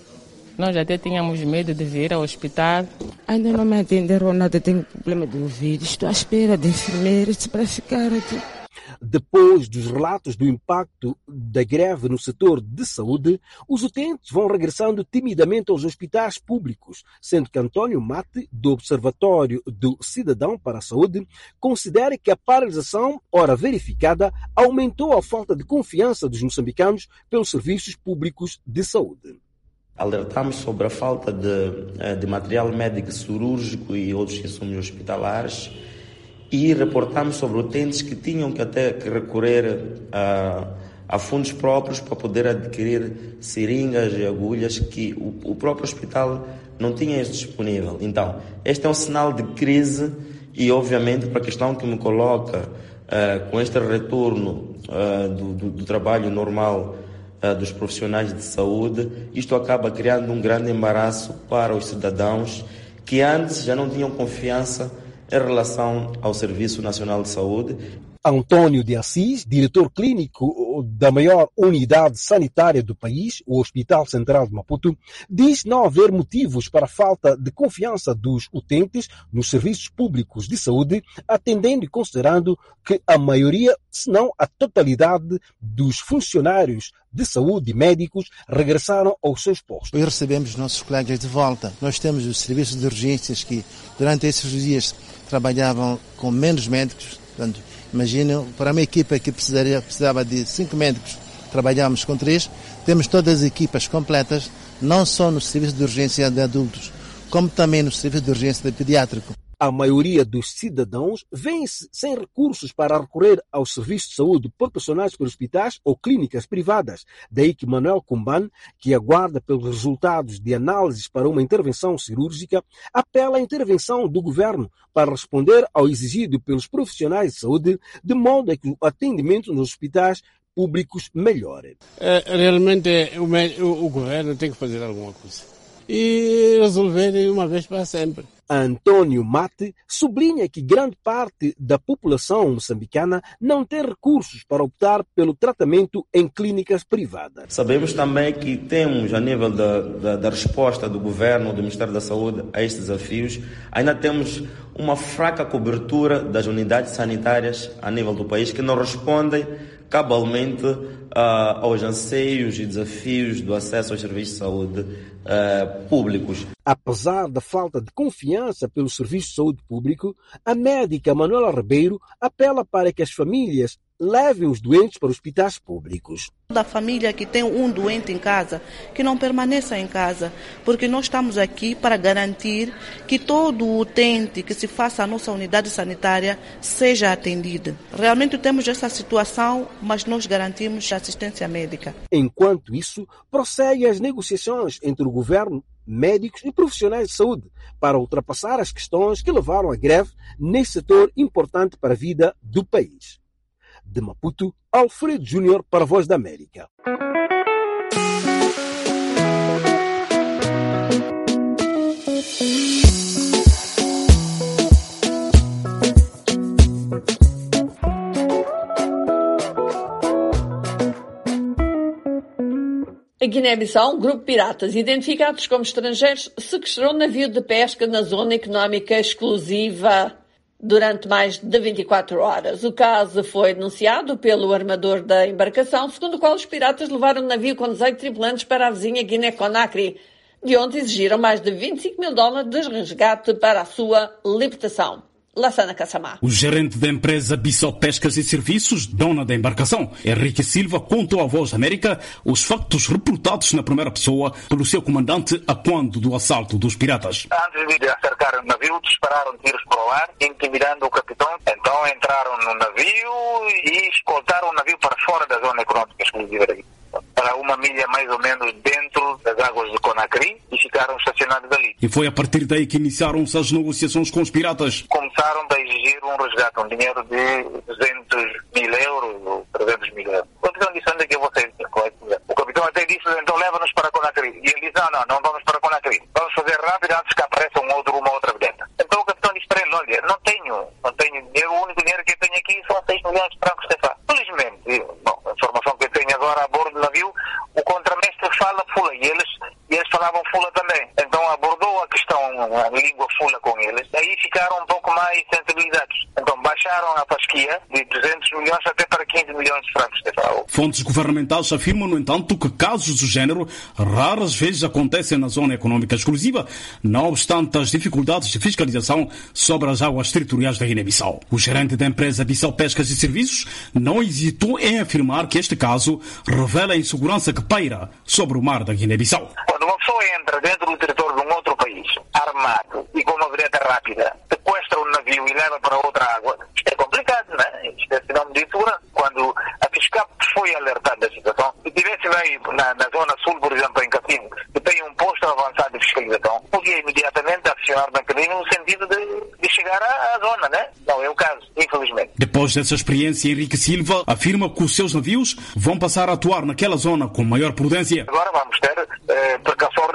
nós até tínhamos medo de vir ao hospital. Ainda não me atenderam nada, tenho problema de ouvido. Estou à espera de enfermeiros para ficar aqui. Depois dos relatos do impacto da greve no setor de saúde, os utentes vão regressando timidamente aos hospitais públicos, sendo que António Mate, do Observatório do Cidadão para a Saúde, considera que a paralisação, ora verificada, aumentou a falta de confiança dos moçambicanos pelos serviços públicos de saúde. Alertamos sobre a falta de, de material médico cirúrgico e outros insumos hospitalares e reportamos sobre utentes que tinham que até que recorrer a, a fundos próprios para poder adquirir seringas e agulhas que o, o próprio hospital não tinha isso disponível. Então, este é um sinal de crise e, obviamente, para a questão que me coloca uh, com este retorno uh, do, do, do trabalho normal uh, dos profissionais de saúde, isto acaba criando um grande embaraço para os cidadãos que antes já não tinham confiança em relação ao Serviço Nacional de Saúde. Antônio de Assis, diretor clínico da maior unidade sanitária do país, o Hospital Central de Maputo, diz não haver motivos para a falta de confiança dos utentes nos serviços públicos de saúde, atendendo e considerando que a maioria, se não a totalidade dos funcionários de saúde e médicos regressaram aos seus postos. Hoje recebemos nossos colegas de volta. Nós temos os serviços de urgências que durante esses dias trabalhavam com menos médicos. Portanto, imaginem, para uma equipa que precisaria, precisava de cinco médicos, trabalhamos com três. Temos todas as equipas completas, não só no serviço de urgência de adultos, como também no serviço de urgência de pediátrico. A maioria dos cidadãos vê-se sem recursos para recorrer aos serviços de saúde proporcionados por hospitais ou clínicas privadas. Daí que Manuel Kumban, que aguarda pelos resultados de análises para uma intervenção cirúrgica, apela à intervenção do governo para responder ao exigido pelos profissionais de saúde, de modo a que o atendimento nos hospitais públicos melhore. É, realmente o, o, o governo tem que fazer alguma coisa e resolver de uma vez para sempre. Antônio Mate sublinha que grande parte da população moçambicana não tem recursos para optar pelo tratamento em clínicas privadas. Sabemos também que temos, a nível da, da, da resposta do governo, do Ministério da Saúde a estes desafios, ainda temos uma fraca cobertura das unidades sanitárias a nível do país que não respondem cabalmente uh, aos anseios e desafios do acesso aos serviços de saúde uh, públicos. Apesar da falta de confiança pelo serviço de saúde público, a médica Manuela Ribeiro apela para que as famílias levem os doentes para hospitais públicos. Da família que tem um doente em casa, que não permaneça em casa, porque nós estamos aqui para garantir que todo utente que se faça à nossa unidade sanitária seja atendido. Realmente temos essa situação, mas nós garantimos assistência médica. Enquanto isso, prosseguem as negociações entre o governo, médicos e profissionais de saúde para ultrapassar as questões que levaram à greve nesse setor importante para a vida do país. De Maputo, Alfredo Júnior para a Voz da América. A Guiné-Bissau, um grupo de piratas identificados como estrangeiros, sequestrou um navio de pesca na zona económica exclusiva durante mais de vinte e quatro horas. O caso foi denunciado pelo armador da embarcação, segundo o qual os piratas levaram o navio com dezoito tripulantes para a vizinha Guiné-Conakry, de onde exigiram mais de vinte e cinco mil dólares de resgate para a sua libertação. Lassana Kassamá. O gerente da empresa Bissau Pescas e Serviços, dona da embarcação, Henrique Silva, contou à Voz da América os factos reportados na primeira pessoa pelo seu comandante a quando do assalto dos piratas. Antes de acercar o navio, dispararam tiros para o ar, intimidando o capitão. Então entraram no navio e escoltaram o navio para fora da zona econômica exclusiva daqui, para uma milha mais ou menos dentro das águas de Conakry, e ficaram estacionados ali. E foi a partir daí que iniciaram-se as negociações com os piratas. Começaram a exigir um resgate, um dinheiro de duzentos mil euros ou trezentos mil euros. O capitão disse: onde é que eu vou sair? O capitão até disse: então leva-nos para Conakry. E ele disse: não, não, não vamos para Conakry. Vamos fazer rápido antes que apareça um outro, uma outra vedeta. Então o capitão disse para ele: olha, não tenho, não tenho dinheiro, o único dinheiro que eu tenho aqui são seis milhões de francos C F A. Felizmente, bom, a informação que eu tenho agora a bordo do navio, o contramestre fala fula e eles, e eles falavam fula também. Então abordou a questão, a língua fula com eles, aí ficaram um pouco mais sensibilizados. Então baixaram a fasquia de duzentos milhões até para quinze milhões de francos C F A. Fontes governamentais afirmam, no entanto, que casos do género raras vezes acontecem na zona econômica exclusiva, não obstante as dificuldades de fiscalização sobre as águas territoriais da Guiné-Bissau. O gerente da empresa Bissau Pescas e Serviços não hesitou em afirmar que este caso revela a insegurança que paira sobre o mar da Guiné-Bissau. Quando uma pessoa entra dentro do território de um outro país, armado e com uma vedeta rápida, sequestra um navio e leva para outra água, isto é complicado, não é? Isto é sinal de insegurança. Quando a fiscal foi alertada da situação, se tivesse aí na, na zona sul, por exemplo, em Catinho, que tem um posto avançado de fiscalização, podia imediatamente acionar o mecanismo no sentido de, de chegar à, à zona, né? Não é o caso, infelizmente. Depois dessa experiência, Henrique Silva afirma que os seus navios vão passar a atuar naquela zona com maior prudência. Agora vamos ter eh, precaução redobrada.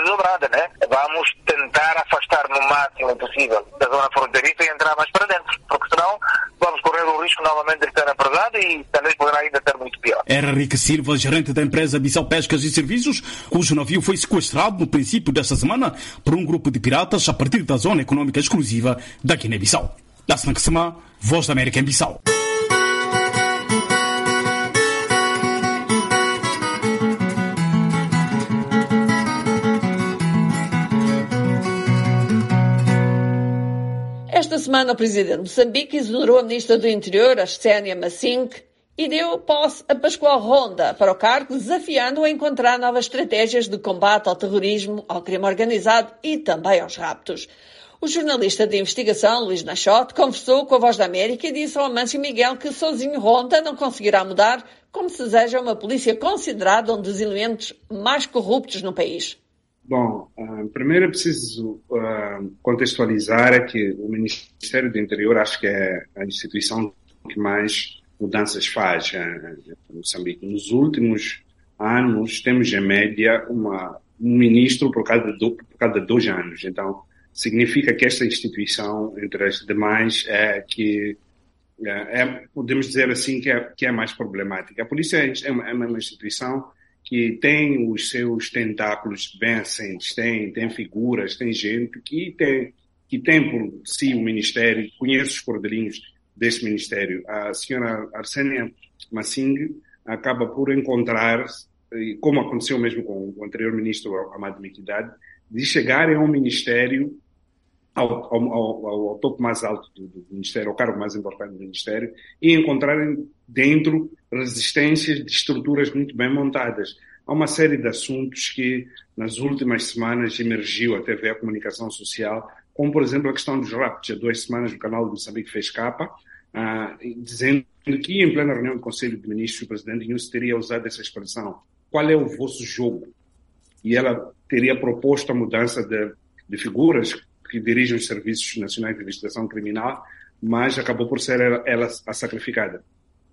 estrada, né? Vamos tentar afastar no máximo possível da zona fronteiriça e entrar mais para dentro, porque senão vamos correr o risco novamente de estar apresado e talvez poderá ainda ser muito pior. Henrique Silva, gerente da empresa Bissau Pescas e Serviços, cujo navio foi sequestrado no princípio desta semana por um grupo de piratas a partir da zona econômica exclusiva da Guiné-Bissau. Lassana Ksema, Voz da América em Bissau. Esta semana, o presidente de Moçambique exonerou a ministra do Interior, Arsénia Masing, e deu posse a Pascoal Ronda para o cargo, desafiando-o a encontrar novas estratégias de combate ao terrorismo, ao crime organizado e também aos raptos. O jornalista de investigação, Luís Nachote, conversou com a Voz da América e disse ao Amâncio Miguel que sozinho Ronda não conseguirá mudar como se deseja uma polícia considerada um dos elementos mais corruptos no país. Bom, uh, primeiro é preciso uh, contextualizar é que o Ministério do Interior acho que é a instituição que mais mudanças faz uh, em Moçambique. Nos últimos anos temos em média uma, um ministro por cada, do, por cada dois anos. Então, significa que esta instituição, entre as demais, é que é, é, podemos dizer assim que é, que é mais problemática. A polícia é uma, é uma instituição que tem os seus tentáculos bem assentes, tem, tem figuras, tem gente que tem, que tem por si o Ministério, conhece os cordelinhos desse Ministério. A senhora Arsénia Masing acaba por encontrar, como aconteceu mesmo com o anterior ministro Amado Miquidade, de chegarem ao Ministério, ao, ao, ao, ao topo mais alto do, do Ministério, ao cargo mais importante do Ministério, e encontrarem dentro resistências de estruturas muito bem montadas. Há uma série de assuntos que nas últimas semanas emergiu a T V, a comunicação social, como por exemplo a questão dos raptos. Há duas semanas o canal de Moçambique fez capa, ah, dizendo que em plena reunião do Conselho de Ministros o Presidente Inúcio teria usado essa expressão: qual é o vosso jogo? E ela teria proposto a mudança de, de figuras que dirigem os Serviços Nacionais de Investigação Criminal, mas acabou por ser ela, ela a sacrificada.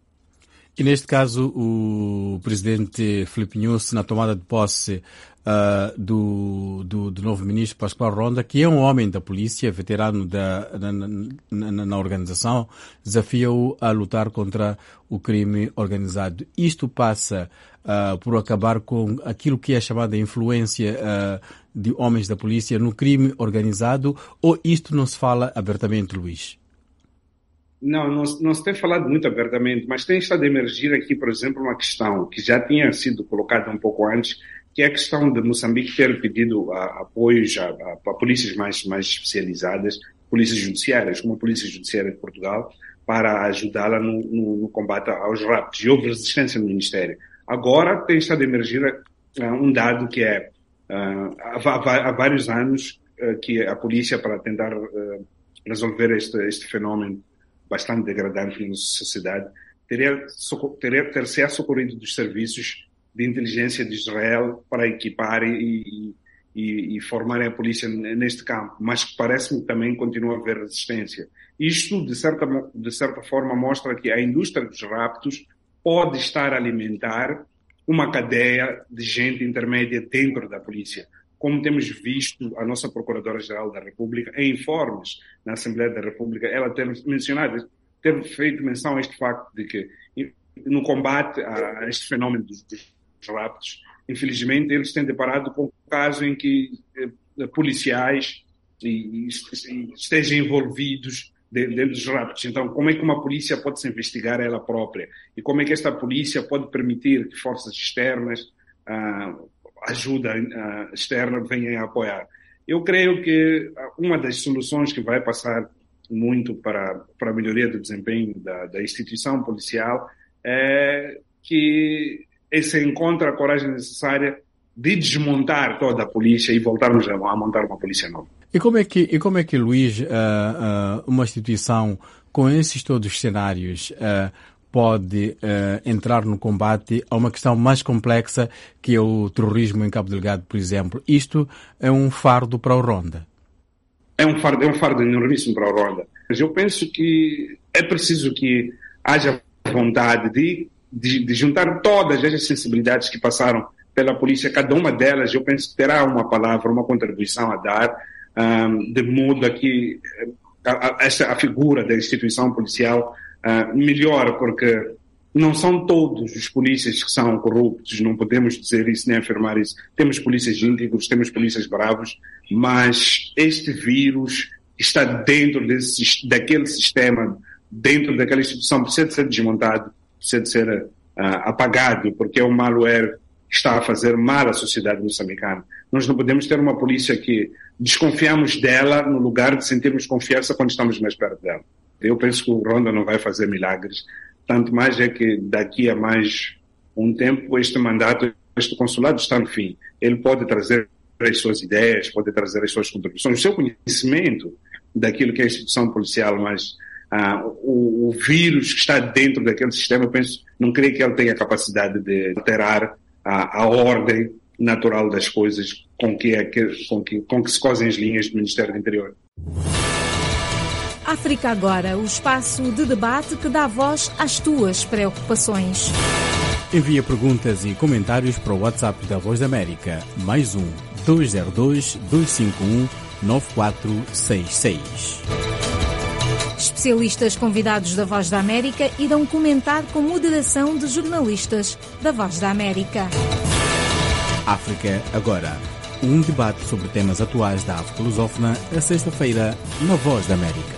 E neste caso, o presidente Filipe Nyusi, na tomada de posse uh, do, do, do novo ministro Pascoal Ronda, que é um homem da polícia, veterano da, na, na, na organização, desafia-o a lutar contra o crime organizado. Isto passa uh, por acabar com aquilo que é chamada influência uh, de homens da polícia no crime organizado, ou isto não se fala abertamente, Luís? Não, não, não se tem falado muito abertamente, mas tem estado a emergir aqui, por exemplo, uma questão que já tinha sido colocada um pouco antes, que é a questão de Moçambique ter pedido a, apoios a, a, a polícias mais, mais especializadas, polícias judiciárias, como a Polícia Judiciária de Portugal, para ajudá-la no, no, no combate aos raptos. E houve resistência no Ministério. Agora tem estado a emergir uh, um dado que é, uh, há, há vários anos uh, que a polícia, para tentar uh, resolver este, este fenómeno bastante degradante na sociedade, teria, teria ter-se socorrido dos serviços de inteligência de Israel para equipar e, e, e formarem a polícia neste campo, mas parece-me que também continua a haver resistência. Isto, de certa, de certa forma, mostra que a indústria dos raptos pode estar a alimentar uma cadeia de gente intermédia dentro da polícia. Como temos visto a nossa Procuradora-Geral da República, em informes na Assembleia da República, ela ter mencionado, ter feito menção a este facto de que, no combate a este fenómeno dos, dos raptos, infelizmente, eles têm deparado com casos em que eh, policiais e, e, estejam envolvidos dentro dos raptos. Então, como é que uma polícia pode se investigar ela própria? E como é que esta polícia pode permitir que forças externas, ah, ajuda uh, externa venha a apoiar? Eu creio que uma das soluções que vai passar muito para, para a melhoria do desempenho da, da instituição policial é que se encontra a coragem necessária de desmontar toda a polícia e voltarmos a, a montar uma polícia nova. E como é que, e como é que Luís, uh, uh, uma instituição com esses todos os cenários uh, pode uh, entrar no combate a uma questão mais complexa que é o terrorismo em Cabo Delgado, por exemplo? Isto é um fardo para o Ronda? É um fardo, é um fardo enormíssimo para o Ronda. Mas eu penso que é preciso que haja vontade de, de, de juntar todas as sensibilidades que passaram pela polícia, cada uma delas, eu penso que terá uma palavra, uma contribuição a dar, um, de modo a que a, a, essa, a figura da instituição policial uh, melhore, porque não são todos os polícias que são corruptos, não podemos dizer isso nem afirmar isso. Temos polícias íntegros, temos polícias bravos, mas este vírus está dentro desse, daquele sistema, dentro daquela instituição, precisa de ser desmontado, precisa de ser uh, apagado, porque é um malware que está a fazer mal à sociedade moçambicana. Nós não podemos ter uma polícia que desconfiamos dela no lugar de sentirmos confiança quando estamos mais perto dela. Eu penso que o Ronda não vai fazer milagres, tanto mais é que daqui a mais um tempo este mandato, este consulado está no fim. Ele pode trazer as suas ideias, pode trazer as suas contribuições, o seu conhecimento daquilo que é a instituição policial, mas ah, o, o vírus que está dentro daquele sistema, eu penso, não creio que ele tenha a capacidade de alterar a, a ordem natural das coisas com que, é que, com, que, com que se cosem as linhas do Ministério do Interior. África Agora, o espaço de debate que dá voz às tuas preocupações. Envia perguntas e comentários para o WhatsApp da Voz da América, mais um dois zero dois, dois cinco um, nove quatro seis seis. Especialistas convidados da Voz da América irão comentar com moderação de jornalistas da Voz da América. África Agora, um debate sobre temas atuais da África lusófona, a sexta-feira, na Voz da América.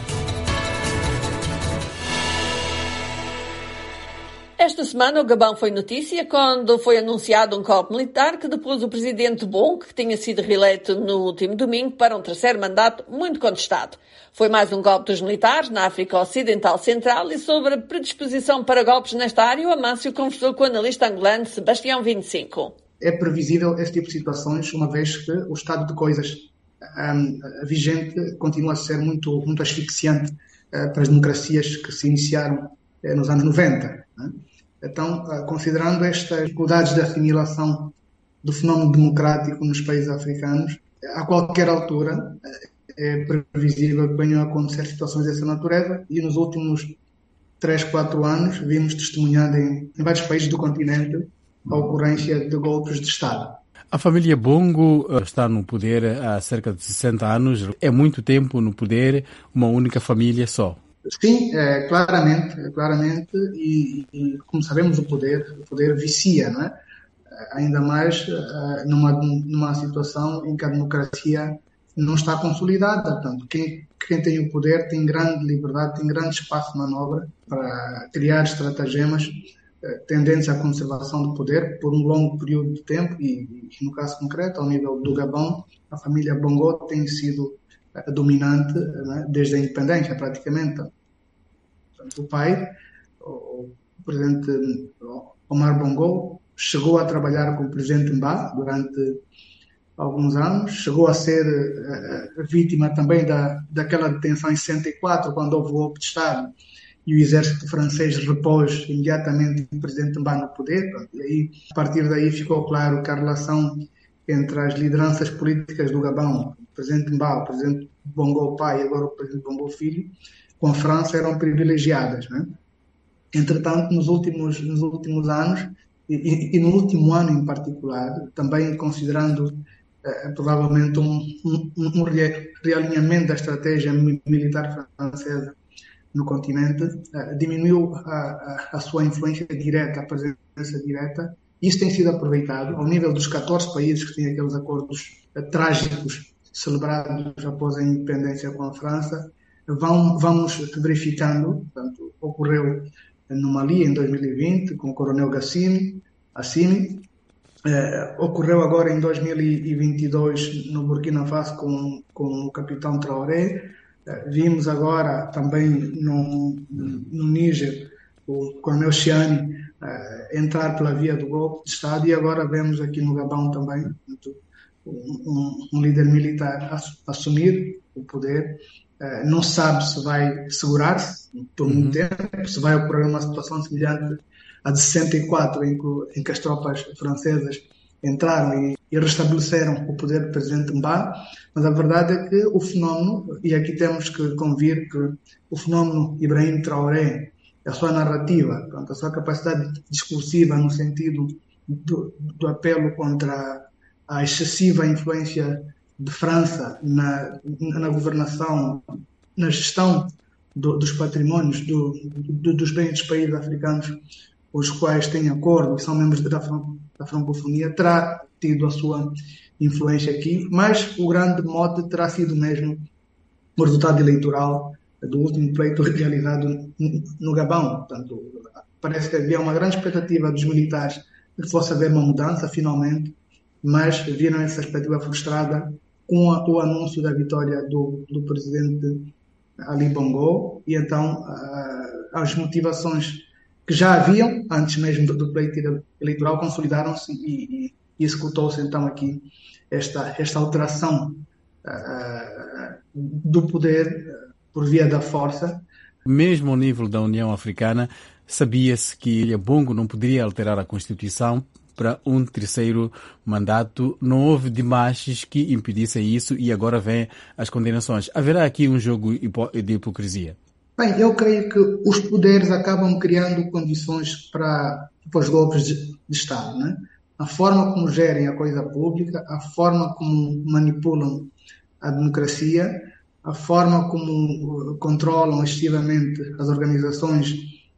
Esta semana o Gabão foi notícia quando foi anunciado um golpe militar que depôs o presidente Bongo, que tinha sido reeleito no último domingo para um terceiro mandato muito contestado. Foi mais um golpe dos militares na África Ocidental Central, e sobre a predisposição para golpes nesta área, o Amâncio conversou com o analista angolano Sebastião vinte e cinco. É previsível este tipo de situações, uma vez que o estado de coisas um, vigente continua a ser muito, muito asfixiante uh, para as democracias que se iniciaram uh, nos anos noventa. Né? Então, uh, considerando estas dificuldades de assimilação do fenómeno democrático nos países africanos, a qualquer altura uh, é previsível que venham a acontecer situações dessa natureza, e nos últimos três, quatro anos vimos testemunhado em, em vários países do continente a ocorrência de golpes de Estado. A família Bongo está no poder há cerca de sessenta anos. É muito tempo no poder, uma única família só. Sim, é, claramente, é, claramente e, e como sabemos o poder, o poder vicia, não é? Ainda mais uh, numa, numa situação em que a democracia não está consolidada. Portanto, quem, quem tem o poder tem grande liberdade, tem grande espaço de manobra para criar estratagemas tendentes à conservação do poder por um longo período de tempo, e, e no caso concreto, ao nível do Gabão, a família Bongo tem sido uh, dominante, né, desde a independência, praticamente. Portanto, o pai, o, o presidente Omar Bongo, chegou a trabalhar com o presidente Mbá durante alguns anos, chegou a ser uh, vítima também da, daquela detenção em sessenta e quatro, quando houve o golpe de Estado, e o exército francês repôs imediatamente o presidente Mbá no poder. E aí, a partir daí ficou claro que a relação entre as lideranças políticas do Gabão, o presidente Mbá, o presidente Bongo pai e agora o presidente Bongo filho, com a França eram privilegiadas, né? Entretanto, nos últimos, nos últimos anos, e, e no último ano em particular, também considerando eh, provavelmente um, um, um realinhamento da estratégia militar francesa no continente, uh, diminuiu a, a, a sua influência direta, a presença direta. Isso tem sido aproveitado ao nível dos catorze países que têm aqueles acordos uh, trágicos celebrados após a independência com a França. Vão, vamos verificando, portanto, ocorreu no Mali em dois mil e vinte com o coronel Gassimi, Assimi, uh, ocorreu agora em dois mil e vinte e dois no Burkina Faso com, com o capitão Traoré. Vimos agora também no, no Níger o coronel Chiani uh, entrar pela via do golpe de Estado, e agora vemos aqui no Gabão também um, um, um líder militar assumir o poder. Uh, não sabe se vai segurar-se por muito uhum. tempo, se vai ocorrer uma situação semelhante à de sessenta e quatro, em que, em que as tropas francesas entraram e, e restabeleceram o poder do presidente Mbá, mas a verdade é que o fenómeno, e aqui temos que convir que o fenómeno Ibrahim Traoré, a sua narrativa, portanto, a sua capacidade discursiva no sentido do, do apelo contra a excessiva influência de França na, na governação, na gestão do, dos patrimónios do, do, dos bens dos países africanos, os quais têm acordo e são membros da, da francofonia, terá tido a sua influência aqui, mas o grande mote terá sido mesmo o resultado eleitoral do último pleito realizado no Gabão. Portanto, parece que havia uma grande expectativa dos militares de que fosse haver uma mudança, finalmente, mas viram essa expectativa frustrada com a, o anúncio da vitória do, do presidente Ali Bongo, e então a, as motivações que já haviam, antes mesmo do, do pleito eleitoral, consolidaram-se e, e, e executou-se então aqui esta, esta alteração uh, do poder por via da força. Mesmo ao nível da União Africana, sabia-se que Bongo não poderia alterar a Constituição para um terceiro mandato. Não houve demarches que impedissem isso e agora vêm as condenações. Haverá aqui um jogo de hipocrisia? Bem, eu creio que os poderes acabam criando condições para, para os golpes de, de Estado, né? A forma como gerem a coisa pública, a forma como manipulam a democracia, a forma como controlam excessivamente as organizações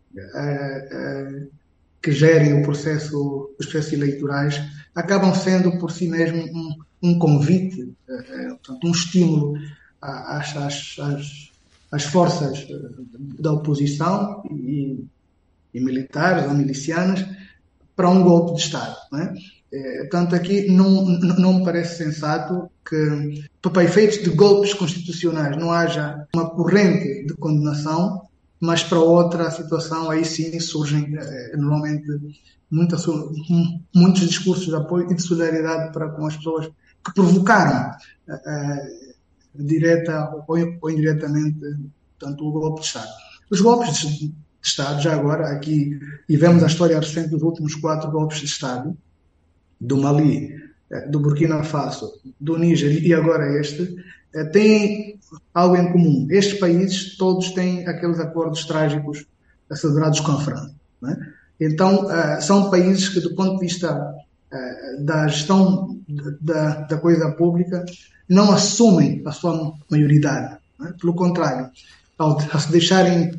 eh, eh, que gerem o processo, os processos eleitorais, acabam sendo por si mesmo um, um convite, eh, portanto, um estímulo às, às, às, às forças da oposição e, e militares ou milicianas para um golpe de Estado, não é? Portanto, aqui não, não me parece sensato que, para efeitos de golpes constitucionais, não haja uma corrente de condenação, mas para outra situação, aí sim surgem eh, normalmente muita, muitos discursos de apoio e de solidariedade para com as pessoas que provocaram, eh, direta ou, ou indiretamente, portanto, o golpe de Estado. Os golpes de, de Estado, já agora, aqui, e vemos a história recente dos últimos quatro golpes de Estado, do Mali, do Burkina Faso, do Níger e agora este, têm algo em comum. Estes países todos têm aqueles acordos trágicos celebrados com a França, não é? Então, são países que, do ponto de vista da gestão da, da coisa pública, não assumem a sua maioridade, não é? Pelo contrário, ao se deixarem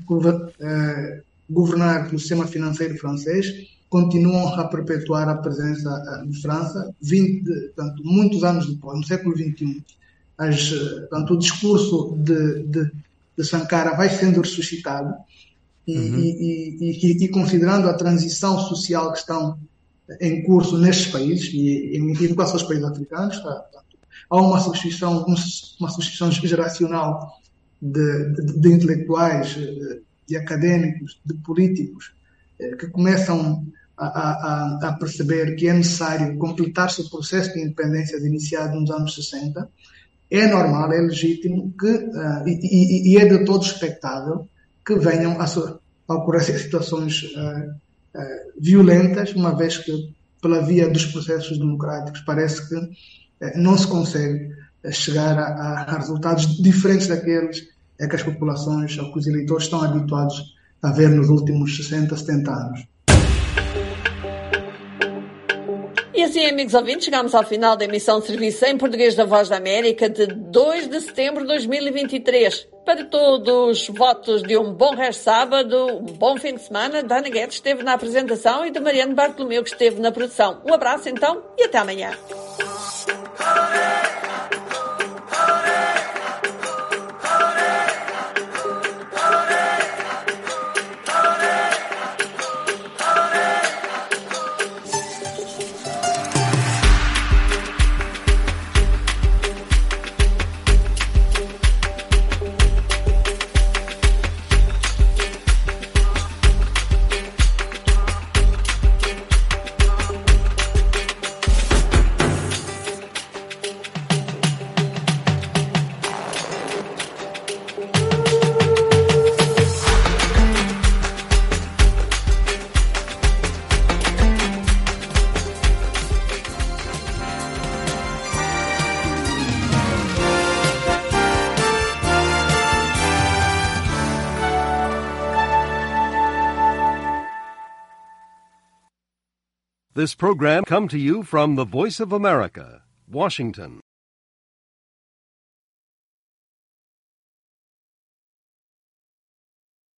governar pelo sistema financeiro francês, continuam a perpetuar a presença de França, vinte, portanto, muitos anos depois, no século vinte e um. As, portanto, o discurso de, de, de Sankara vai sendo ressuscitado e, uhum. e, e, e, e considerando a transição social que estão em curso nestes países e em quase os países africanos, portanto, há uma substituição, uma substituição geracional de, de, de intelectuais, de académicos, de políticos que começam A, a, a perceber que é necessário completar-se o processo de independência iniciado nos anos sessenta, é normal, é legítimo que, uh, e, e, e é de todo expectável que venham a, a ocorrer situações uh, uh, violentas, uma vez que, pela via dos processos democráticos, parece que uh, não se consegue uh, chegar a, a resultados diferentes daqueles uh, que as populações ou que os eleitores estão habituados a ver nos últimos sessenta, setenta anos. E assim, amigos ouvintes, chegamos ao final da emissão de serviço em português da Voz da América de dois de setembro de dois mil e vinte e três. Para todos, votos de um bom resto de sábado, um bom fim de semana. Dana Guedes esteve na apresentação e de Mariano Bartolomeu que esteve na produção. Um abraço então e até amanhã. This program come to you from the Voice of America, Washington.